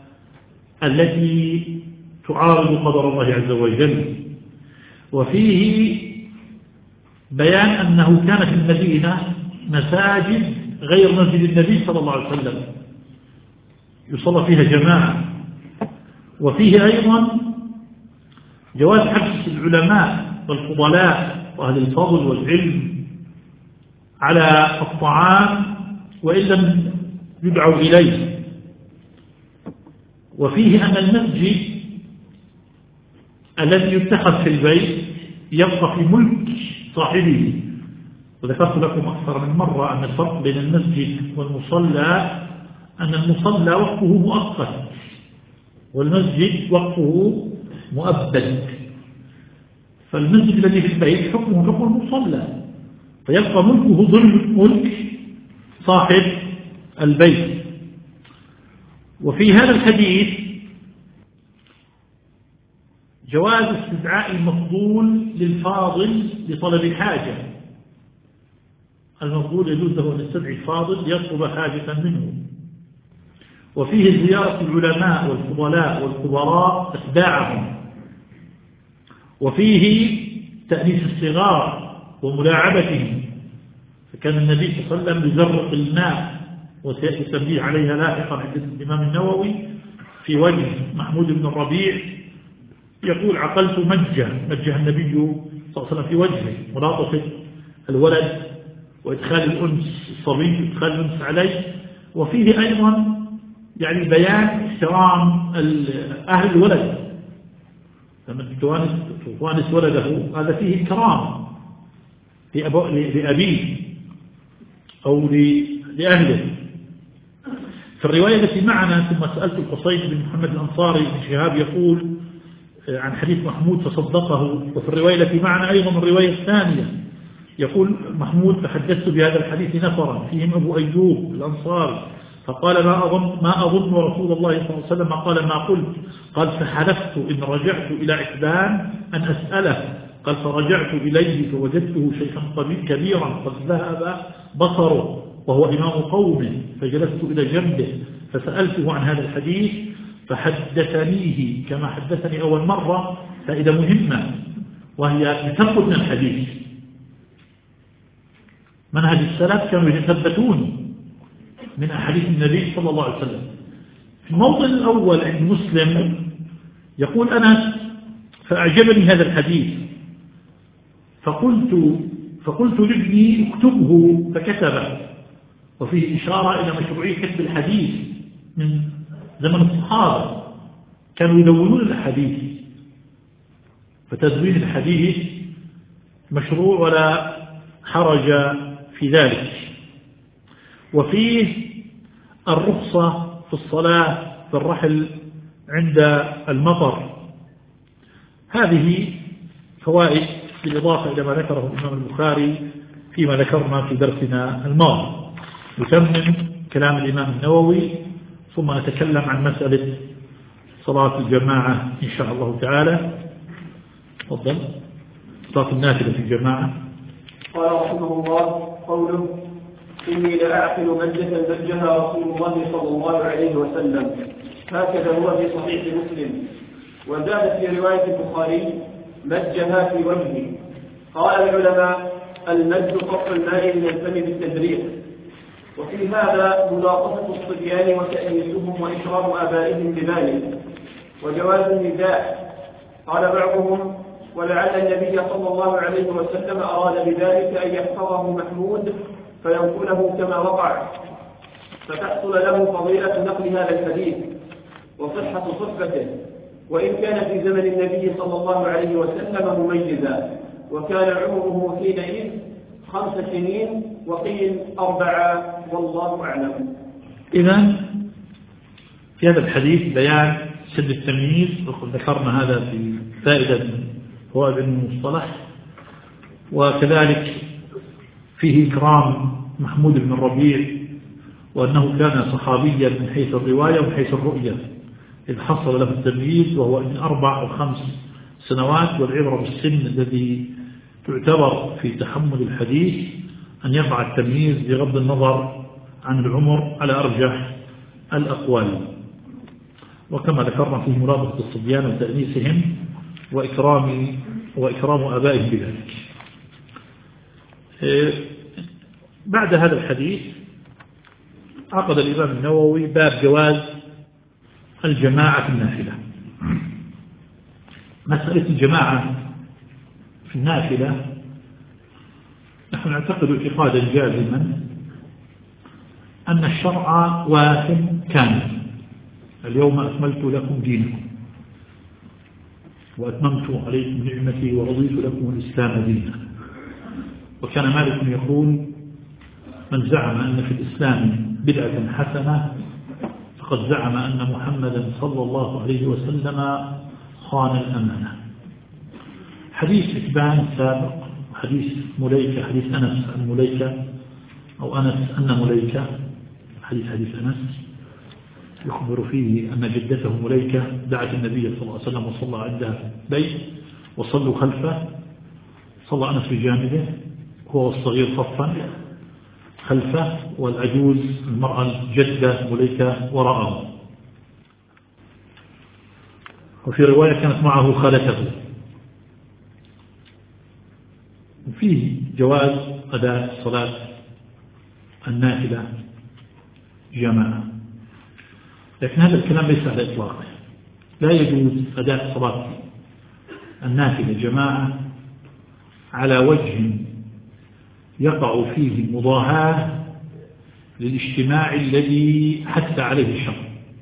التي تعارض قدر الله عز وجل. وفيه بيان أنه كان في المدينة مساجد غير مسجد النبي صلى الله عليه وسلم يصلى فيها جماعة. وفيه أيضا جواز حبس العلماء والفضلاء وأهل الفضل والعلم على الطعام وإن لم يدعوا إليه. وفيه أن المسجد الذي يتخذ في البيت يبقى في ملك صاحبه. وذكرت لكم أكثر من مرة أن الفرق بين المسجد والمصلى أن المصلى وقفه مؤقت والمسجد وقفه مؤبد. فالمسجد الذي في البيت حكمه حكم المصلى، فيبقى ملكه ضمن ملك صاحب البيت. وفي هذا الحديث جواز استدعاء المفضول للفاضل لطلب حاجة. المفضول يجوز له أن يستدعي الفاضل ليطلب حاجة منه. وفيه زيارة العلماء والفضلاء والكبراء أتباعهم. وفيه تأنيس الصغار وملاعبتهم، فكان النبي صلى الله عليه وسلم يزرق الماء وسيأتي التنبيه عليها لاحقا عند الإمام النووي في وجه محمود بن الربيع، يقول عقلت مجه النبي صلى الله عليه وسلم في وجهه، ملاطفة الولد وإدخال الأنس الصبي إدخال الأنس عليه. وفيه أيضا يعني بيان احترام أهل الولد، لما توانس ولده هذا فيه إكرام لأبيه أو لأهله. في الرواية التي معنا ثم سألت الحصين بن محمد الأنصاري بن شهاب يقول عن حديث محمود فصدقه. وفي الرواية التي معنا أيضا الرواية الثانية يقول محمود فحدثت بهذا الحديث نفرا فيهم أبو أيوب الأنصاري فقال ما أظن رسول الله صلى الله عليه وسلم قال ما قلت. قال فحلفت إن رجعت إلى عتبان أن أسأله. قال فرجعت إليه فوجدته شيخا كبيرا قد ذهب بصره وهو إمام قومه، فجلست إلى جنبه فسألته عن هذا الحديث فحدثنيه كما حدثني أول مرة، فائدة مهمة وهي يتثبت من الحديث. منهج السلف كانوا يتثبتون من أحاديث النبي صلى الله عليه وسلم. في الموطن الأول عند مسلم يقول أنا فأعجبني هذا الحديث فقلت لابني اكتبه فكتبه. وفيه إشارة إلى مشروعية كتب الحديث من زمن الصحابة، كانوا يدونون الحديث، فتدوين الحديث مشروع ولا حرج في ذلك. وفيه الرخصة في الصلاة في الرحل عند المطر. هذه فوائد بالإضافة إلى ما ذكره الإمام البخاري فيما ذكرنا في درسنا الماضي. نتمم كلام الإمام النووي ثم نتكلم عن مسألة صلاة الجماعة إن شاء الله تعالى. تفضل. صلاة النافلة في الجماعة. قال رحمه الله قوله إني لأعقل مجة زجها رسول الله صلى الله عليه وسلم، هكذا هو في صحيح مسلم. وزاد في رواية البخاري مجها في وجهه. قال العلماء المج قطع الماء من الفم بالتدريج. وفي هذا ملاطفة الصبيان وتأنيسهم وإشرار آبائهم بذلك وجواز النداء. قال بعضهم ولعل النبي صلى الله عليه وسلم أراد بذلك أن يحفظه محمود فينقله كما وقع، فتحصل له فضيلة نقل هذا الحديث وصحة صحبته، وإن كان في زمن النبي صلى الله عليه وسلم مميزا، وكان عمره حينئذ 5 سنين وقيل 4 والله أعلم. إذن في هذا الحديث بيان سن التمييز، وقد ذكرنا هذا في فائدة من فوائد المصطلح، وكذلك فيه إكرام محمود بن الربيع، وأنه كان صحابيا من حيث الرواية ومن حيث الرؤية، إذ حصل له التمييز وهو من 4 أو 5 سنوات، والعبرة بالسن الذي تعتبر في تحمل الحديث أن يقع التمييز بغض النظر عن العمر على أرجح الأقوال، وكما ذكرنا فيه مرابطة الصبيان وتأنيسهم وإكرام آبائهم بذلك. بعد هذا الحديث عقد الإمام النووي باب جواز الجماعة في النافلة. مسألة الجماعة في النافلة نحن نعتقد اعتقادا جازما أن الشرع واحد كامل، اليوم أكملت لكم دينكم وأتممت عليكم نعمتي ورضيت لكم الإسلام دينا. وكان مالك يقول: من زعم أن في الإسلام بدعة حسنة فقد زعم أن محمدا صلى الله عليه وسلم خان الأمانة. حديث إتبان سابق، حديث مليكة، حديث أنس عن مليكة أو أنس أن مليكة، حديث أنس يخبر فيه أن جدته مليكة دعت النبي صلى الله عليه وسلم وصلى عندها في البيت وصلوا خلفه، صلى أنس بجانبه هو الصغير صفا خلفه، والعجوز المرأة الجدة مليكة وراءه، وفي رواية كانت معه خالته. وفيه جواز أداء صلاة النافلة جماعة، لكن هذا الكلام ليس على إطلاقه. لا يجوز أداء صلاة النافلة جماعة على وجه يقع فيه مضاهاة للاجتماع الذي حث عليه الشرع.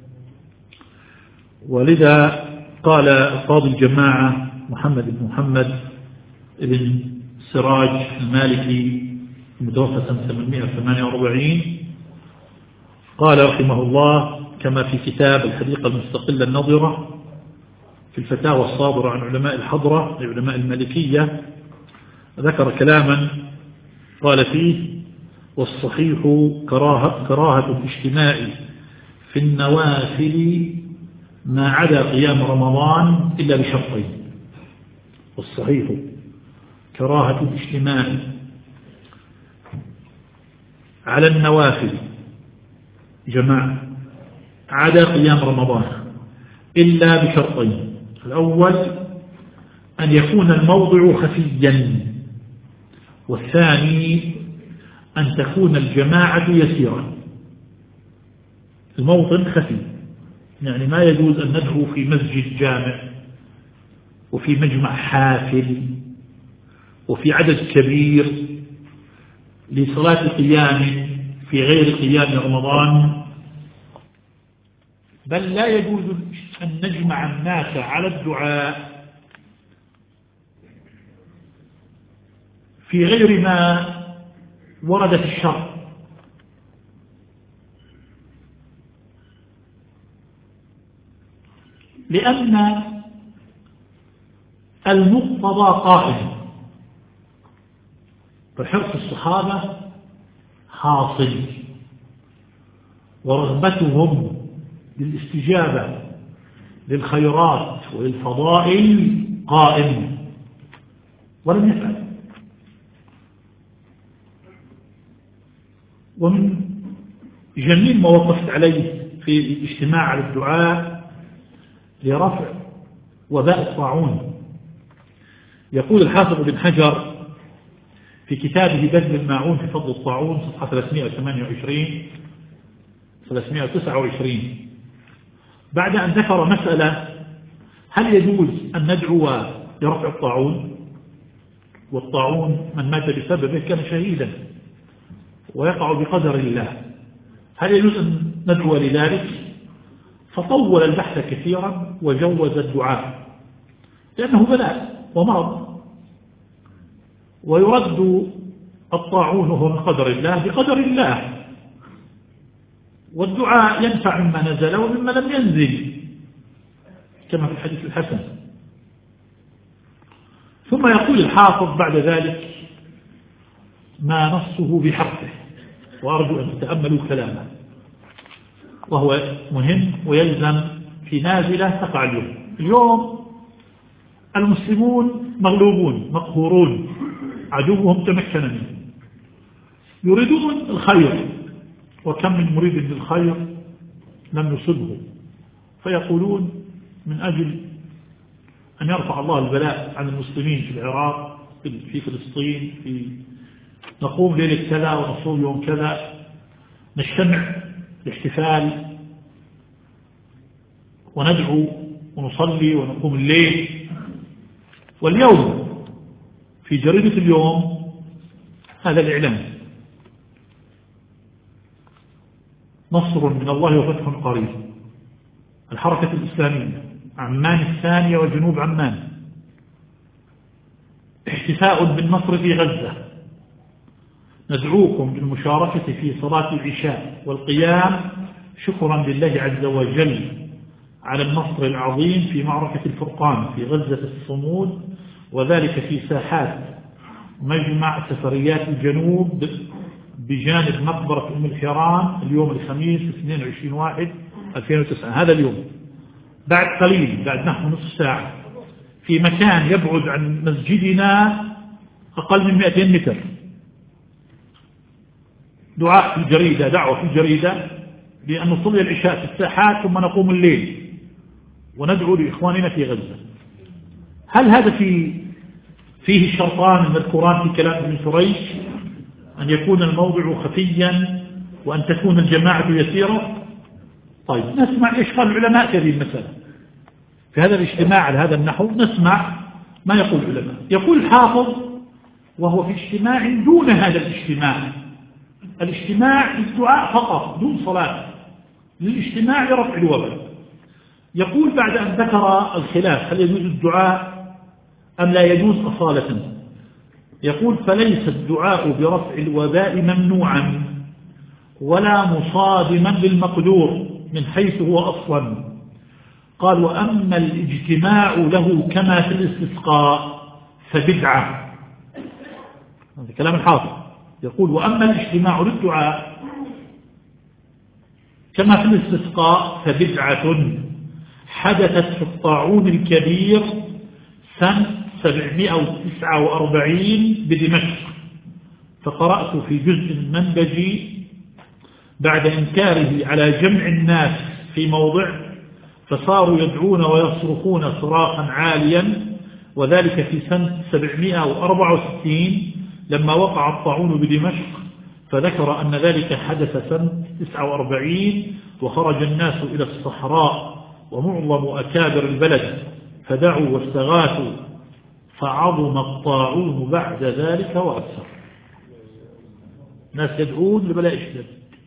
ولذا قال قاضي الجماعة محمد بن محمد بن سراج المالكي المتوفى سنة 848 قال رحمه الله كما في كتاب الحديقة المستقلة النظرة في الفتاوى الصادرة عن علماء الحضرة لعلماء المالكية، ذكر كلاما قال فيه: والصحيح كراهة الاجتماع في النوافل ما عدا قيام رمضان إلا بشرطين. والصحيح كراهة الاجتماع على النوافل جماعة عدا قيام رمضان إلا بشرطين: الأول أن يكون الموضع خفيا، والثاني أن تكون الجماعة يسيرة. الموطن خفي، يعني ما يجوز أن ندعو في مسجد جامع وفي مجمع حافل وفي عدد كبير لصلاة قيام في غير قيام رمضان، بل لا يجوز أن نجمع الناس على الدعاء في غير ما ورد في الشرع، لأن المقتضى قائم، فحرص الصحابة حاصل، ورغبتهم للاستجابة للخيرات وللفضائل قائم، ولم يفعل. ومن جميل ما وقفت عليه في الاجتماع على الدعاء لرفع وباء الطاعون، يقول الحافظ بن حجر في كتابه بذل الماعون في فضل الطاعون صفحة 329 بعد أن ذكر مسألة: هل يجوز أن ندعو لرفع الطاعون، والطاعون من مات بسببه كان شهيدا ويقع بقدر الله، هل يجوز أن ندعو لذلك؟ فطول البحث كثيرا وجوز الدعاء، لأنه بلاء ومرض، ويرد الطاعون وهو من قدر الله بقدر الله، والدعاء ينفع مما نزل ومما لم ينزل كما في الحديث الحسن. ثم يقول الحافظ بعد ذلك ما نصه بحرفه، وأرجو أن تتأملوا كلامه، وهو مهم ويلزم في نازلة تقع اليوم. اليوم المسلمون مغلوبون مقهورون، عدوهم تمكن منه، يريدون الخير، وكم من مريد للخير لم يصبه، فيقولون من أجل أن يرفع الله البلاء عن المسلمين في العراق، في فلسطين، نقوم ليلة كذا ونصوم يوم كذا، نجتمع لاحتفال وندعو ونصلي ونقوم الليل. واليوم في جريدة اليوم هذا الإعلان: نصر من الله وفتح قريب، الحركة الإسلامية، عمان الثانية وجنوب عمان، احتفاء بالنصر في غزة، ندعوكم بالمشاركة في صلاة العشاء والقيام شكرا لله عز وجل على النصر العظيم في معركة الفرقان في غزة الصمود، وذلك في ساحات مجمع سفريات الجنوب بجانب مقبرة أم الحيران اليوم الخميس 22/1/2009. هذا اليوم بعد قليل، بعد نحو نصف ساعة، في مكان يبعد عن مسجدنا أقل من 200 متر، دعاء في الجريدة، دعوة في الجريدة بأن نصلي العشاء في الساحات ثم نقوم الليل وندعو لإخواننا في غزة. هل هذا فيه الشرطان المذكوران في كلام ابن سريج، أن يكون الموضع خفيا وأن تكون الجماعة يسيرة؟ طيب نسمع إيش قال العلماء في هذه المسألة، في هذا الاجتماع على هذا النحو، نسمع ما يقول العلماء. يقول الحافظ: وهو في اجتماع دون هذا الاجتماع، الاجتماع للدعاء فقط دون صلاة، للاجتماع لرفع الوباء. يقول بعد أن ذكر الخلاف هل يجوز الدعاء أم لا يجوز أصالة، يقول: فليس الدعاء برفع الوباء ممنوعا ولا مصادما للمقدور من حيث هو أصلا. قال: وأما الاجتماع له كما في الاستسقاء فبدعة. هذا كلام الحافظ. يقول: وأما الاجتماع للدعاء كما في الاستسقاء فبدعة حدثت في الطاعون الكبير سنة 749 بدمشق. فقرأت في جزء المنبجي بعد إنكاره على جمع الناس في موضع، فصاروا يدعون ويصرخون صراخا عاليا، وذلك في سنة 764 لما وقع الطاعون بدمشق. فذكر أن ذلك حدث سنة 49 وخرج الناس إلى الصحراء ومعظم أكابر البلد فدعوا واستغاثوا، فعظم الطاعون بعد ذلك وأكثر. ناس يدعون لبلاء شديد،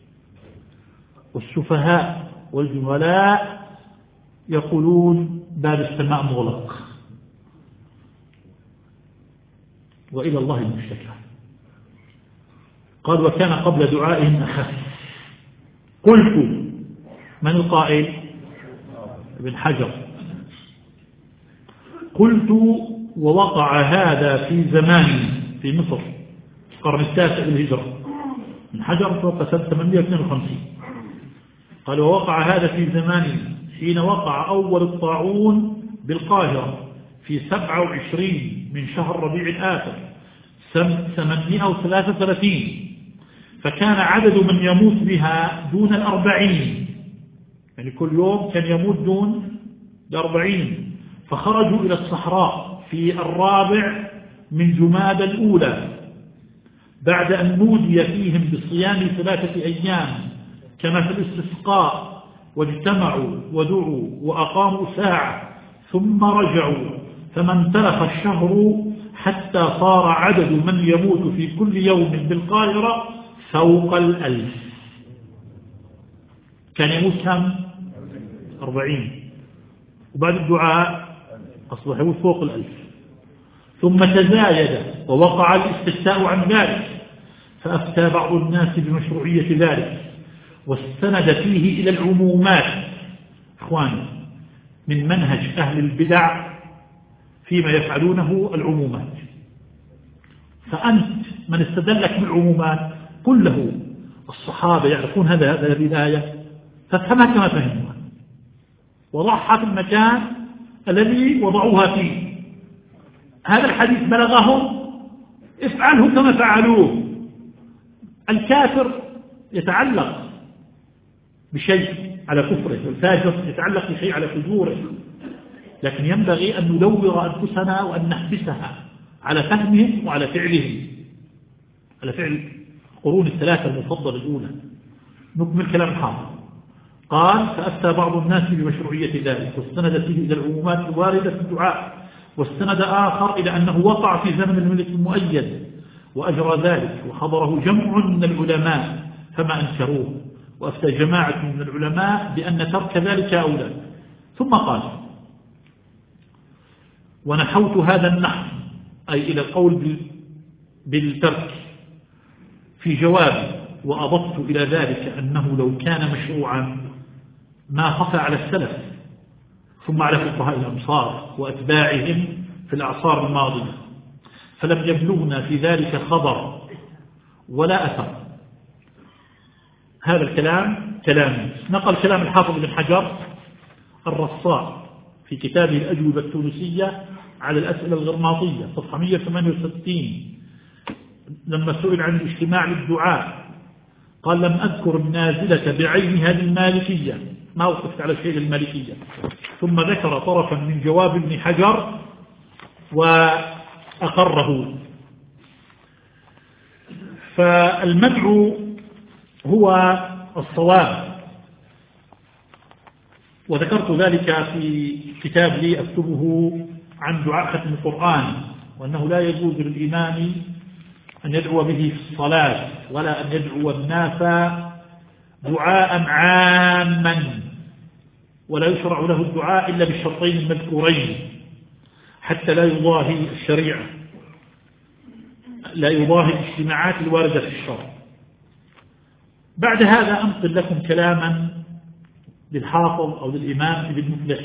والسفهاء والجهلاء يقولون باب السماء مغلق، وإلى الله المشتكى. قال: وكان قبل دعائهم أخف. قلت: من القائل؟ ابن حجر. قلت: ووقع هذا في زمان في مصر القرن التاسع للهجرة. ابن حجر توفى سنة 852. قال: ووقع هذا في زمان حين وقع أول الطاعون بالقاهرة في 27 من شهر ربيع الآخر سنة 833، فكان عدد من يموت بها دون 40، يعني كل يوم كان يموت دون 40. فخرجوا إلى الصحراء في 4 من جمادى الأولى بعد أن نودي فيهم بصيام 3 أيام كما في الاستسقاء، واجتمعوا ودعوا وأقاموا ساعة ثم رجعوا، فما انسلخ الشهر حتى صار عدد من يموت في كل يوم بالقاهرة فوق 1000. كان يموت كم؟ 40، وبعد الدعاء أصبح يموت فوق 1000. ثم تزايد ووقع الاستفتاء عن ذلك، فأفتى بعض الناس بمشروعية ذلك واستند فيه إلى العمومات. إخواني، من منهج أهل البدع فيما يفعلونه العمومات. فأنت من استدلك بالعمومات قل له الصحابة يعرفون هذا البداية، فافهمها كما فهموها وضعها في المكان الذي وضعوها فيه. هذا الحديث بلغهم، افعله كما فعلوه. الكافر يتعلق بشيء على كفره، والفاجر يتعلق بشيء على فجوره، لكن ينبغي أن ندور أنفسنا وأن نحبسها على فهمهم وعلى فعلهم، على فعل القرون الثلاثة المفضلة الأولى. نكمل كلام الحافظ. قال: فأفتى بعض الناس بمشروعية ذلك واستند فيه إلى العمومات الواردة في الدعاء، واستند آخر إلى أنه وقع في زمن الملك المؤيد وأجرى ذلك، وحضره جمع من العلماء فما أنكروه، وأفتى جماعة من العلماء بأن ترك ذلك أولى. ثم قال: ونحوت هذا النحو، أي إلى القول بالترك، في جواب، وأضفت إلى ذلك أنه لو كان مشروعا ما خفى على السلف ثم على فقهاء الأمصار وأتباعهم في الأعصار الماضية، فلم يبلغنا في ذلك خبر ولا أثر. هذا الكلام كلامي. نقل كلام الحافظ بن حجر الرصاء في كتابه الأجوبة التونسية على الأسئلة الغرناطية صفحة 168 لما سئل عن الاجتماع للدعاء قال: لم أذكر النازلة بعينها للمالكية، ما وقفت على شيء للمالكية. ثم ذكر طرفا من جواب ابن حجر وأقره. فالمدعو هو الصواب، وذكرت ذلك في كتاب لي أكتبه عن دعاء ختم القرآن، وأنه لا يجوز للإمام أن يدعو به في الصلاة ولا أن يدعو الناس دعاء عاما، ولا يشرع له الدعاء إلا بالشرطين المذكورين حتى لا يضاهي الشريعة، لا يضاهي الاجتماعات الواردة في الشرع. بعد هذا أنقل لكم كلاما للحافظ أو للإمام ابن مفلح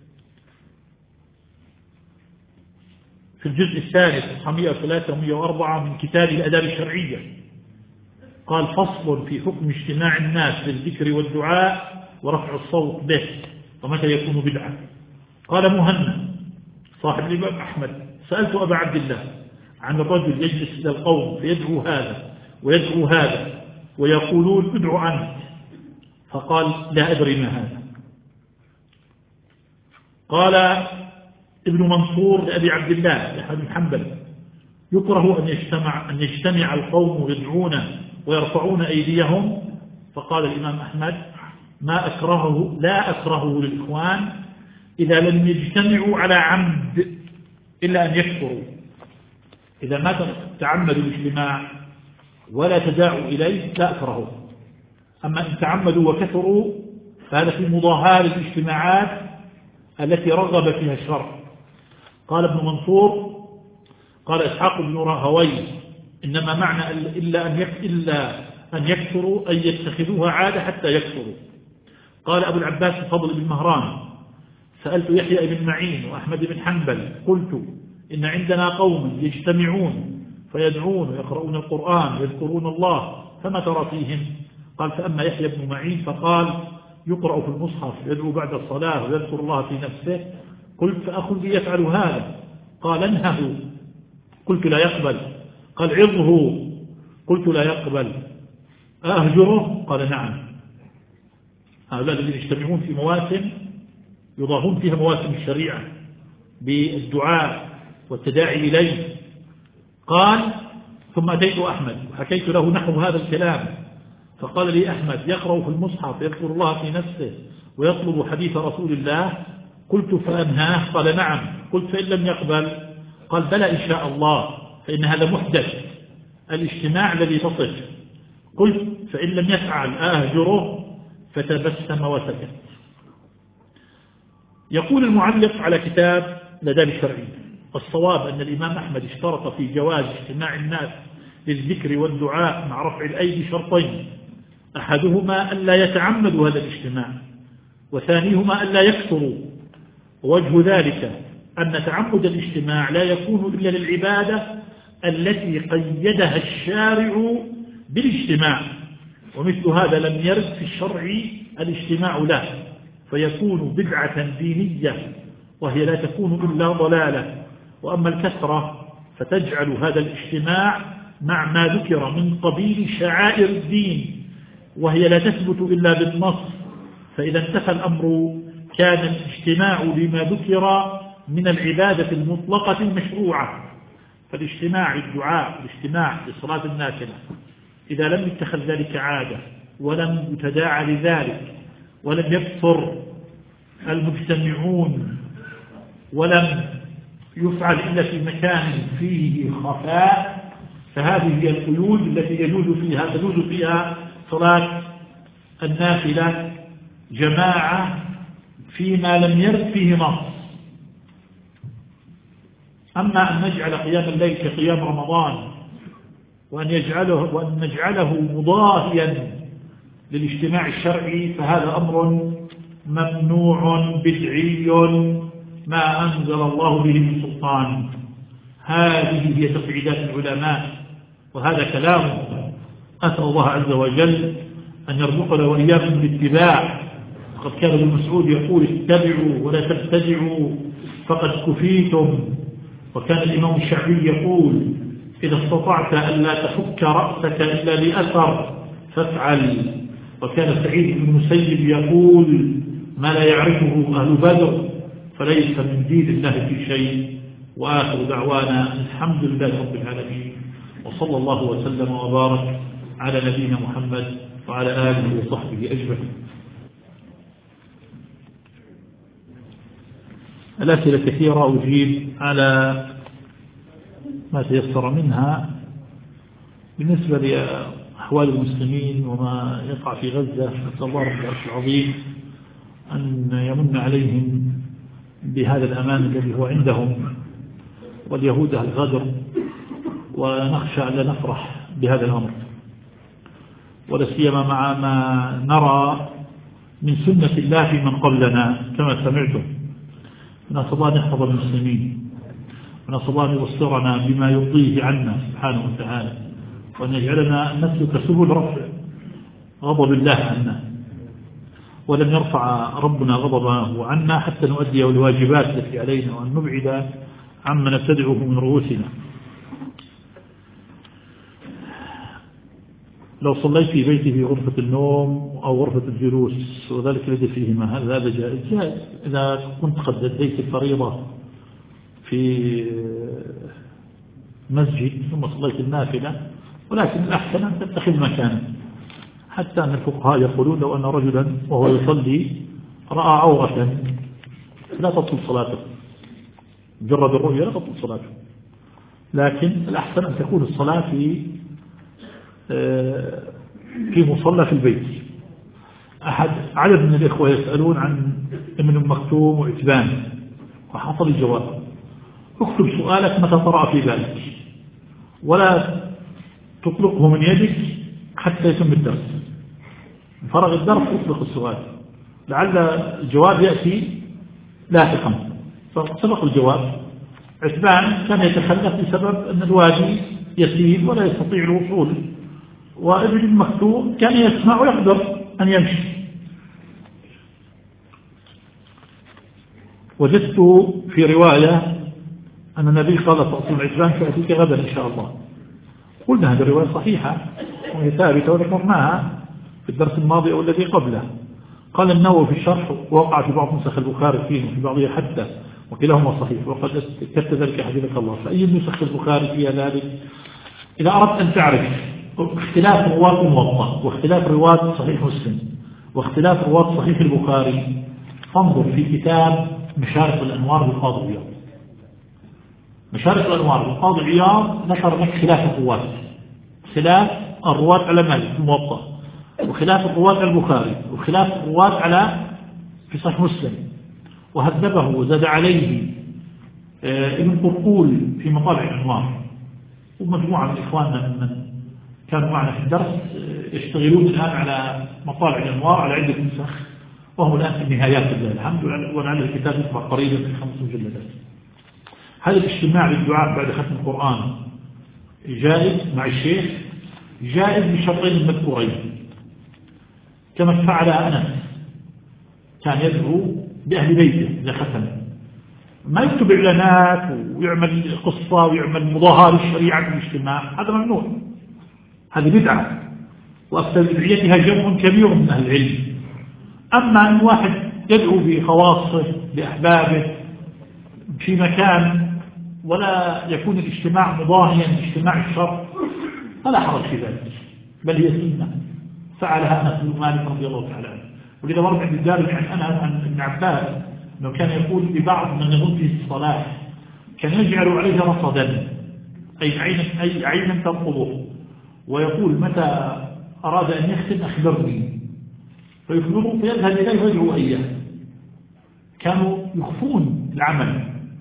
في الجزء الثالث 103 و104 من كتاب الآداب الشرعية. قال: فصل في حكم اجتماع الناس للذكر والدعاء ورفع الصوت به ومتى يكون بدعة. قال مهنا صاحب الإمام أحمد: سألت أبا عبد الله عن الرجل يجلس إلى القوم فيدعو هذا ويدعو هذا ويقولون ادعو أنت، فقال: لا أدري ما هذا. قال ابن منصور لأبي عبد الله أحمد بن حنبل: يكره أن يجتمع القوم يدعون ويرفعون أيديهم. فقال الإمام أحمد: لا أكرهه للإخوان إذا لم يجتمعوا على عمد إلا أن يكفروا. إذا ما تعمدوا الاجتماع ولا تداعوا إليه لا أكرهه. أما إن تعمدوا وكثروا فهذا في مضاهاة الاجتماعات التي رغب فيها الشرع. قال ابن منصور: قال إسحاق بن راهويه: إنما معنى إلا أن يكثروا أن يتخذوها عادة حتى يكثروا. قال أبو العباس الفضل بن مهران: سألت يحيى بن معين وأحمد بن حنبل قلت: إن عندنا قوم يجتمعون فيدعون ويقرؤون القرآن ويذكرون الله، فما ترى فيهم؟ قال: فأما يحيى بن معين فقال: يقرأ في المصحف يدعو بعد الصلاة ويذكر الله في نفسه. قلت: فأخذ لي يفعل هذا. قال: انهه. قلت: لا يقبل. قال: عظه. قلت: لا يقبل. أهجره؟ قال: نعم. هؤلاء الذين يجتمعون في مواسم يضاهون فيها مواسم الشريعة بالدعاء والتداعي إليه. قال: ثم أتيت أحمد وحكيت له نحو هذا الكلام، فقال لي أحمد: يقرأ في المصحف يذكر الله في نفسه ويطلب حديث رسول الله؟ قلت فأنهاه؟ قال نعم. قلت فإن لم يقبل؟ قال بلى إن شاء الله، فإن هذا محدث الاجتماع الذي تصف. قلت فإن لم يفعل أهجره؟ فتبسم وسكت. يقول المعلق على كتاب الآداب الشرعية: الصواب أن الإمام أحمد اشترط في جواز اجتماع الناس للذكر والدعاء مع رفع الأيدي شرطين: أحدهما ألا يتعمدوا هذا الاجتماع، وثانيهما ألا يكثروا. ووجه ذلك أن تعمد الاجتماع لا يكون إلا للعبادة التي قيدها الشارع بالاجتماع، ومثل هذا لم يرد في الشرع الاجتماع له، فيكون بدعة دينية وهي لا تكون إلا ضلالة. وأما الكثرة فتجعل هذا الاجتماع مع ما ذكر من قبيل شعائر الدين، وهي لا تثبت إلا بالنص، فإذا انتفى الأمر كان الاجتماع لما ذكر من العبادة المطلقة المشروعة. فالاجتماع الدعاء، الاجتماع لصلاة النافلة، إذا لم يتخذ ذلك عادة ولم يتداعى لذلك ولم يكثر المجتمعون ولم يفعل إلا في مكان فيه خفاء، فهذه هي القيود التي تجوز فيها صلاة النافلة جماعة فيما لم يرد فيه نص. أما أن نجعل قيام الليل كقيام رمضان وأن نجعله مضاهيا للاجتماع الشرعي فهذا أمر ممنوع بدعي ما أنزل الله به من سلطان. هذه هي تقعيدات العلماء وهذا كلام. أسأل الله عز وجل أن يرزقنا وإياكم بالاتباع. وقد كان ابن مسعود يقول: اتبعوا ولا تبتدعوا فقد كفيتم. وكان الإمام الشعبي يقول: إذا استطعت أن لا تحك رأسك إلا لأثر فافعل. وكان سعيد بن المسيب يقول: ما لا يعرفه أهل بدر فليس من دين الله في شيء. وآخر دعوانا الحمد لله رب العالمين، وصلى الله وسلم وبارك على نبينا محمد وعلى آله وصحبه أجمعين. الأسئلة كثيرة، أجيب على ما تيسر منها. بالنسبة لأحوال المسلمين وما يقع في غزة، نسأل الله رب العرش العظيم أن يمن عليهم بهذا الأمان الذي هو عندهم، واليهود الغدر، ونخشى أن لا نفرح بهذا الأمر، ولا سيما مع ما نرى من سنة الله في من قبلنا كما سمعتم. نسأل الله أن يحفظ المسلمين، ونسأل الله أن يبصرنا بما يرضيه عنا سبحانه وتعالى، وأن يجعلنا نسلك سبل رفع غضب الله عنا، ولن يرفع ربنا غضبه عنا حتى نؤدي الواجبات التي علينا، وأن نبعد عما نبتدعه من رؤوسنا. لو صليت في بيتي في غرفة النوم أو غرفة الجلوس وذلك الذي فيهما هذا جائز. إذا كنت قد أديت الفريضة في مسجد ثم صليت النافلة، ولكن الأحسن أن تتخذ مكانا، حتى أن الفقهاء يقولون لو أن رجلا وهو يصلي رأى عورة لا تبطل صلاته، مجرد الرؤية لا تبطل صلاته، لكن الأحسن أن تكون الصلاة في مصلى في البيت. عدد من الإخوة يسألون عن ابن مكتوم وإتبان، وحصل الجواب: اكتب سؤالك متى طرأ في بالك، ولا تطلقه من يدك حتى يتم الدرس. فرغ الدرس اطلق السؤال، لعل الجواب يأتي لاحقا. فسبق الجواب. عتبان كان يتخلف بسبب أن الوادي يسير ولا يستطيع الوصول، وابن المكتوم كان يسمع ويقدر أن يمشي. وجدت في رواية أن النبي قال تأصل عتبان فأتيك غدا إن شاء الله. قلنا هذه الرواية صحيحة وهي ثابتة وذكرناها في الدرس الماضي أو الذي قبله. قال النووي في الشرح: وقع في بعض نسخ البخاري فيه وفي بعضه حتى، وكلاهما صحيح، وقد كتب ذلك حديثك الله. فأي نسخ البخاري فيها ذلك؟ إذا أردت أن تعرف اختلاف رواة الموطأ، واختلاف رواة صحيح مسلم، واختلاف رواة صحيح البخاري، فانظر في كتاب مشارق الأنوار للقاضي عياض. مشارق الأنوار للقاضي عياض ذكر لك خلاف الرواة، خلاف الرواة على مالك في الموطأ، وخلاف الرواة على البخاري، وخلاف الرواة على في صحيح مسلم، وهذبه وزاد عليه ابن قرقول في مطالع الأنوار، ومجموعة من إخواننا من كانوا معنا في الدرس يشتغلون الآن على مطالع الأنوار على عدة نسخ، وهم الآن في النهايات لله الحمد، ولعل الكتاب يطبع قريبا في 5 مجلدات. هذا الاجتماع للدعاء بعد ختم القرآن جائز مع الشيخ، جائز بشرطين المذكورين، كما فعل أنس، كان يدعو بأهل بيته إذا ختم، ما يكتب إعلانات ويعمل قصة ويعمل مظاهرة للشريعة في الاجتماع، هذا ممنوع، هذه بدعة، وأكثر بدعيتها جمع كبير من أهل العلم. أما أن واحد يدعو بخواصه بأحبابه في مكان ولا يكون الاجتماع مضاهيا لاجتماع الشر فلا حرج في ذلك، بل هي سنة فعلها أنس بن مالك رضي الله تعالى عنه. ولذا ورد عند الدارمي عن ابن عباس أنه كان يقول لبعض من يظن فيه الصلاة كان يجعل عليه رصدا، أي عينا تنقضه، ويقول متى أراد أن يختم أخبرني، فيخبره فيذهب إليه ويدعو إياه. كانوا يخفون العمل.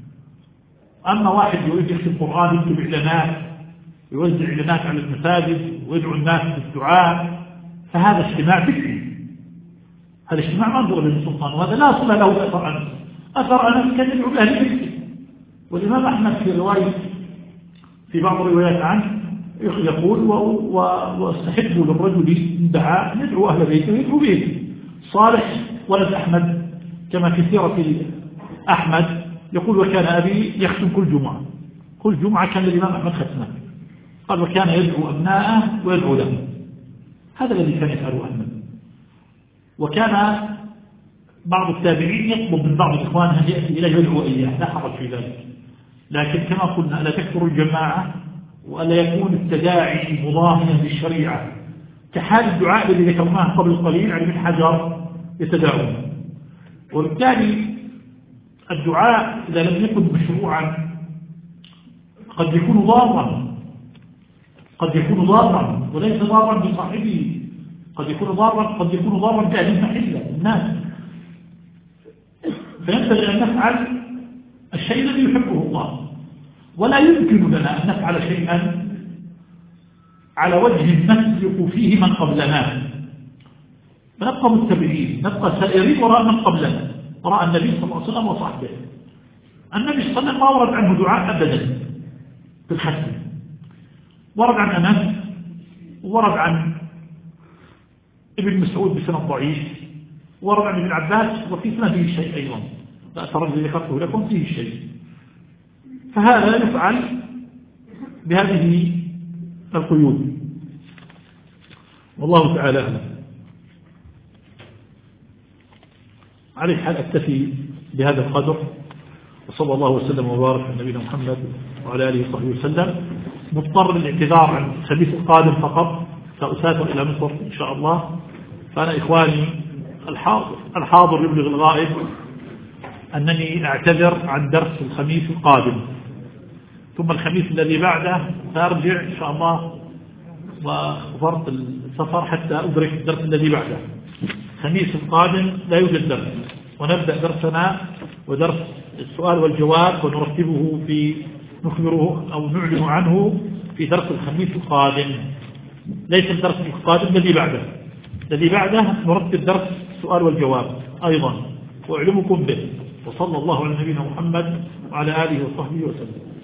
أما واحد يريد يختم القرآن يكتب إعلانات، يوزع إعلانات على المساجد ويدعو الناس بالدعاء، فهذا اجتماع فكري، هذا اجتماع ما انظر للسلطان، وهذا لا صلة له بأثر أنس. أثر أنس كان يدعو بأهل بيته، والإمام أحمد في رواية في بعض الروايات عنه يقول واستحبوا للرجل إن دعا أن يدعو أهل بيته ويدعو به. صالح ولد أحمد كما في سيرة أحمد يقول وكان أبي يختم كل جمعة كان الإمام أحمد ختمه، قال وكان يدعو أبناءه ويدعو له، هذا الذي كان يفعله أحمد. وكان بعض التابعين يطلب من بعض إخوانه أن يأتي إليه ويدعو إياه، لا حرج في ذلك، لكن كما قلنا ألا تكثر الجماعة وألا يكون التداعي مضاهيا للشريعة كحال الدعاء الذي ذكرناه قبل قليل على ابن حجر يتداعون. وبالتالي الدعاء إذا لم يكن مشروعا قد يكون ضارا وليس ضارا بصاحبه، قد يكون ضارا بأهل المحلة الناس، فينبغي أن نفعل الشيء الذي يحبه الله، ولا يمكن لنا أن نفعل شيئا على وجه نسلك فيه من قبلنا، فنبقى متبعين، نبقى سائرين وراء من قبلنا، وراء النبي صلى الله عليه وسلم وصحبه. النبي صلى الله عليه وسلم ما ورد عنه دعاء أبدا في الختم، ورد عن أنس، ورد عن ابن مسعود بسند ضعيف، ورد عن ابن عباس، وفي سنده شيء أيضا، فأثر الذي ذكرته لكم فيه شيء. فهذا يفعل بهذه القيود، والله تعالى أعلم. على الحال أكتفي بهذا القدر، وصلى الله وسلم وبارك على نبينا محمد وعلى آله وصحبه وسلم. مضطر للاعتذار عن الخميس القادم فقط، سأسافر إلى مصر إن شاء الله، فأنا إخواني الحاضر يبلغ الغائب أنني أعتذر عن درس الخميس القادم، ثم الخميس الذي بعده سأرجع إن شاء الله وظرف السفر حتى أدرك الدرس الذي بعده. الخميس القادم لا يوجد درس، ونبدأ درسنا ودرس السؤال والجواب ونرتبه نخبره أو نعلن عنه في درس الخميس القادم، ليس الدرس القادم الذي بعده نرتب درس السؤال والجواب أيضا وأعلمكم به. وصلى الله على نبينا محمد وعلى آله وصحبه وسلم.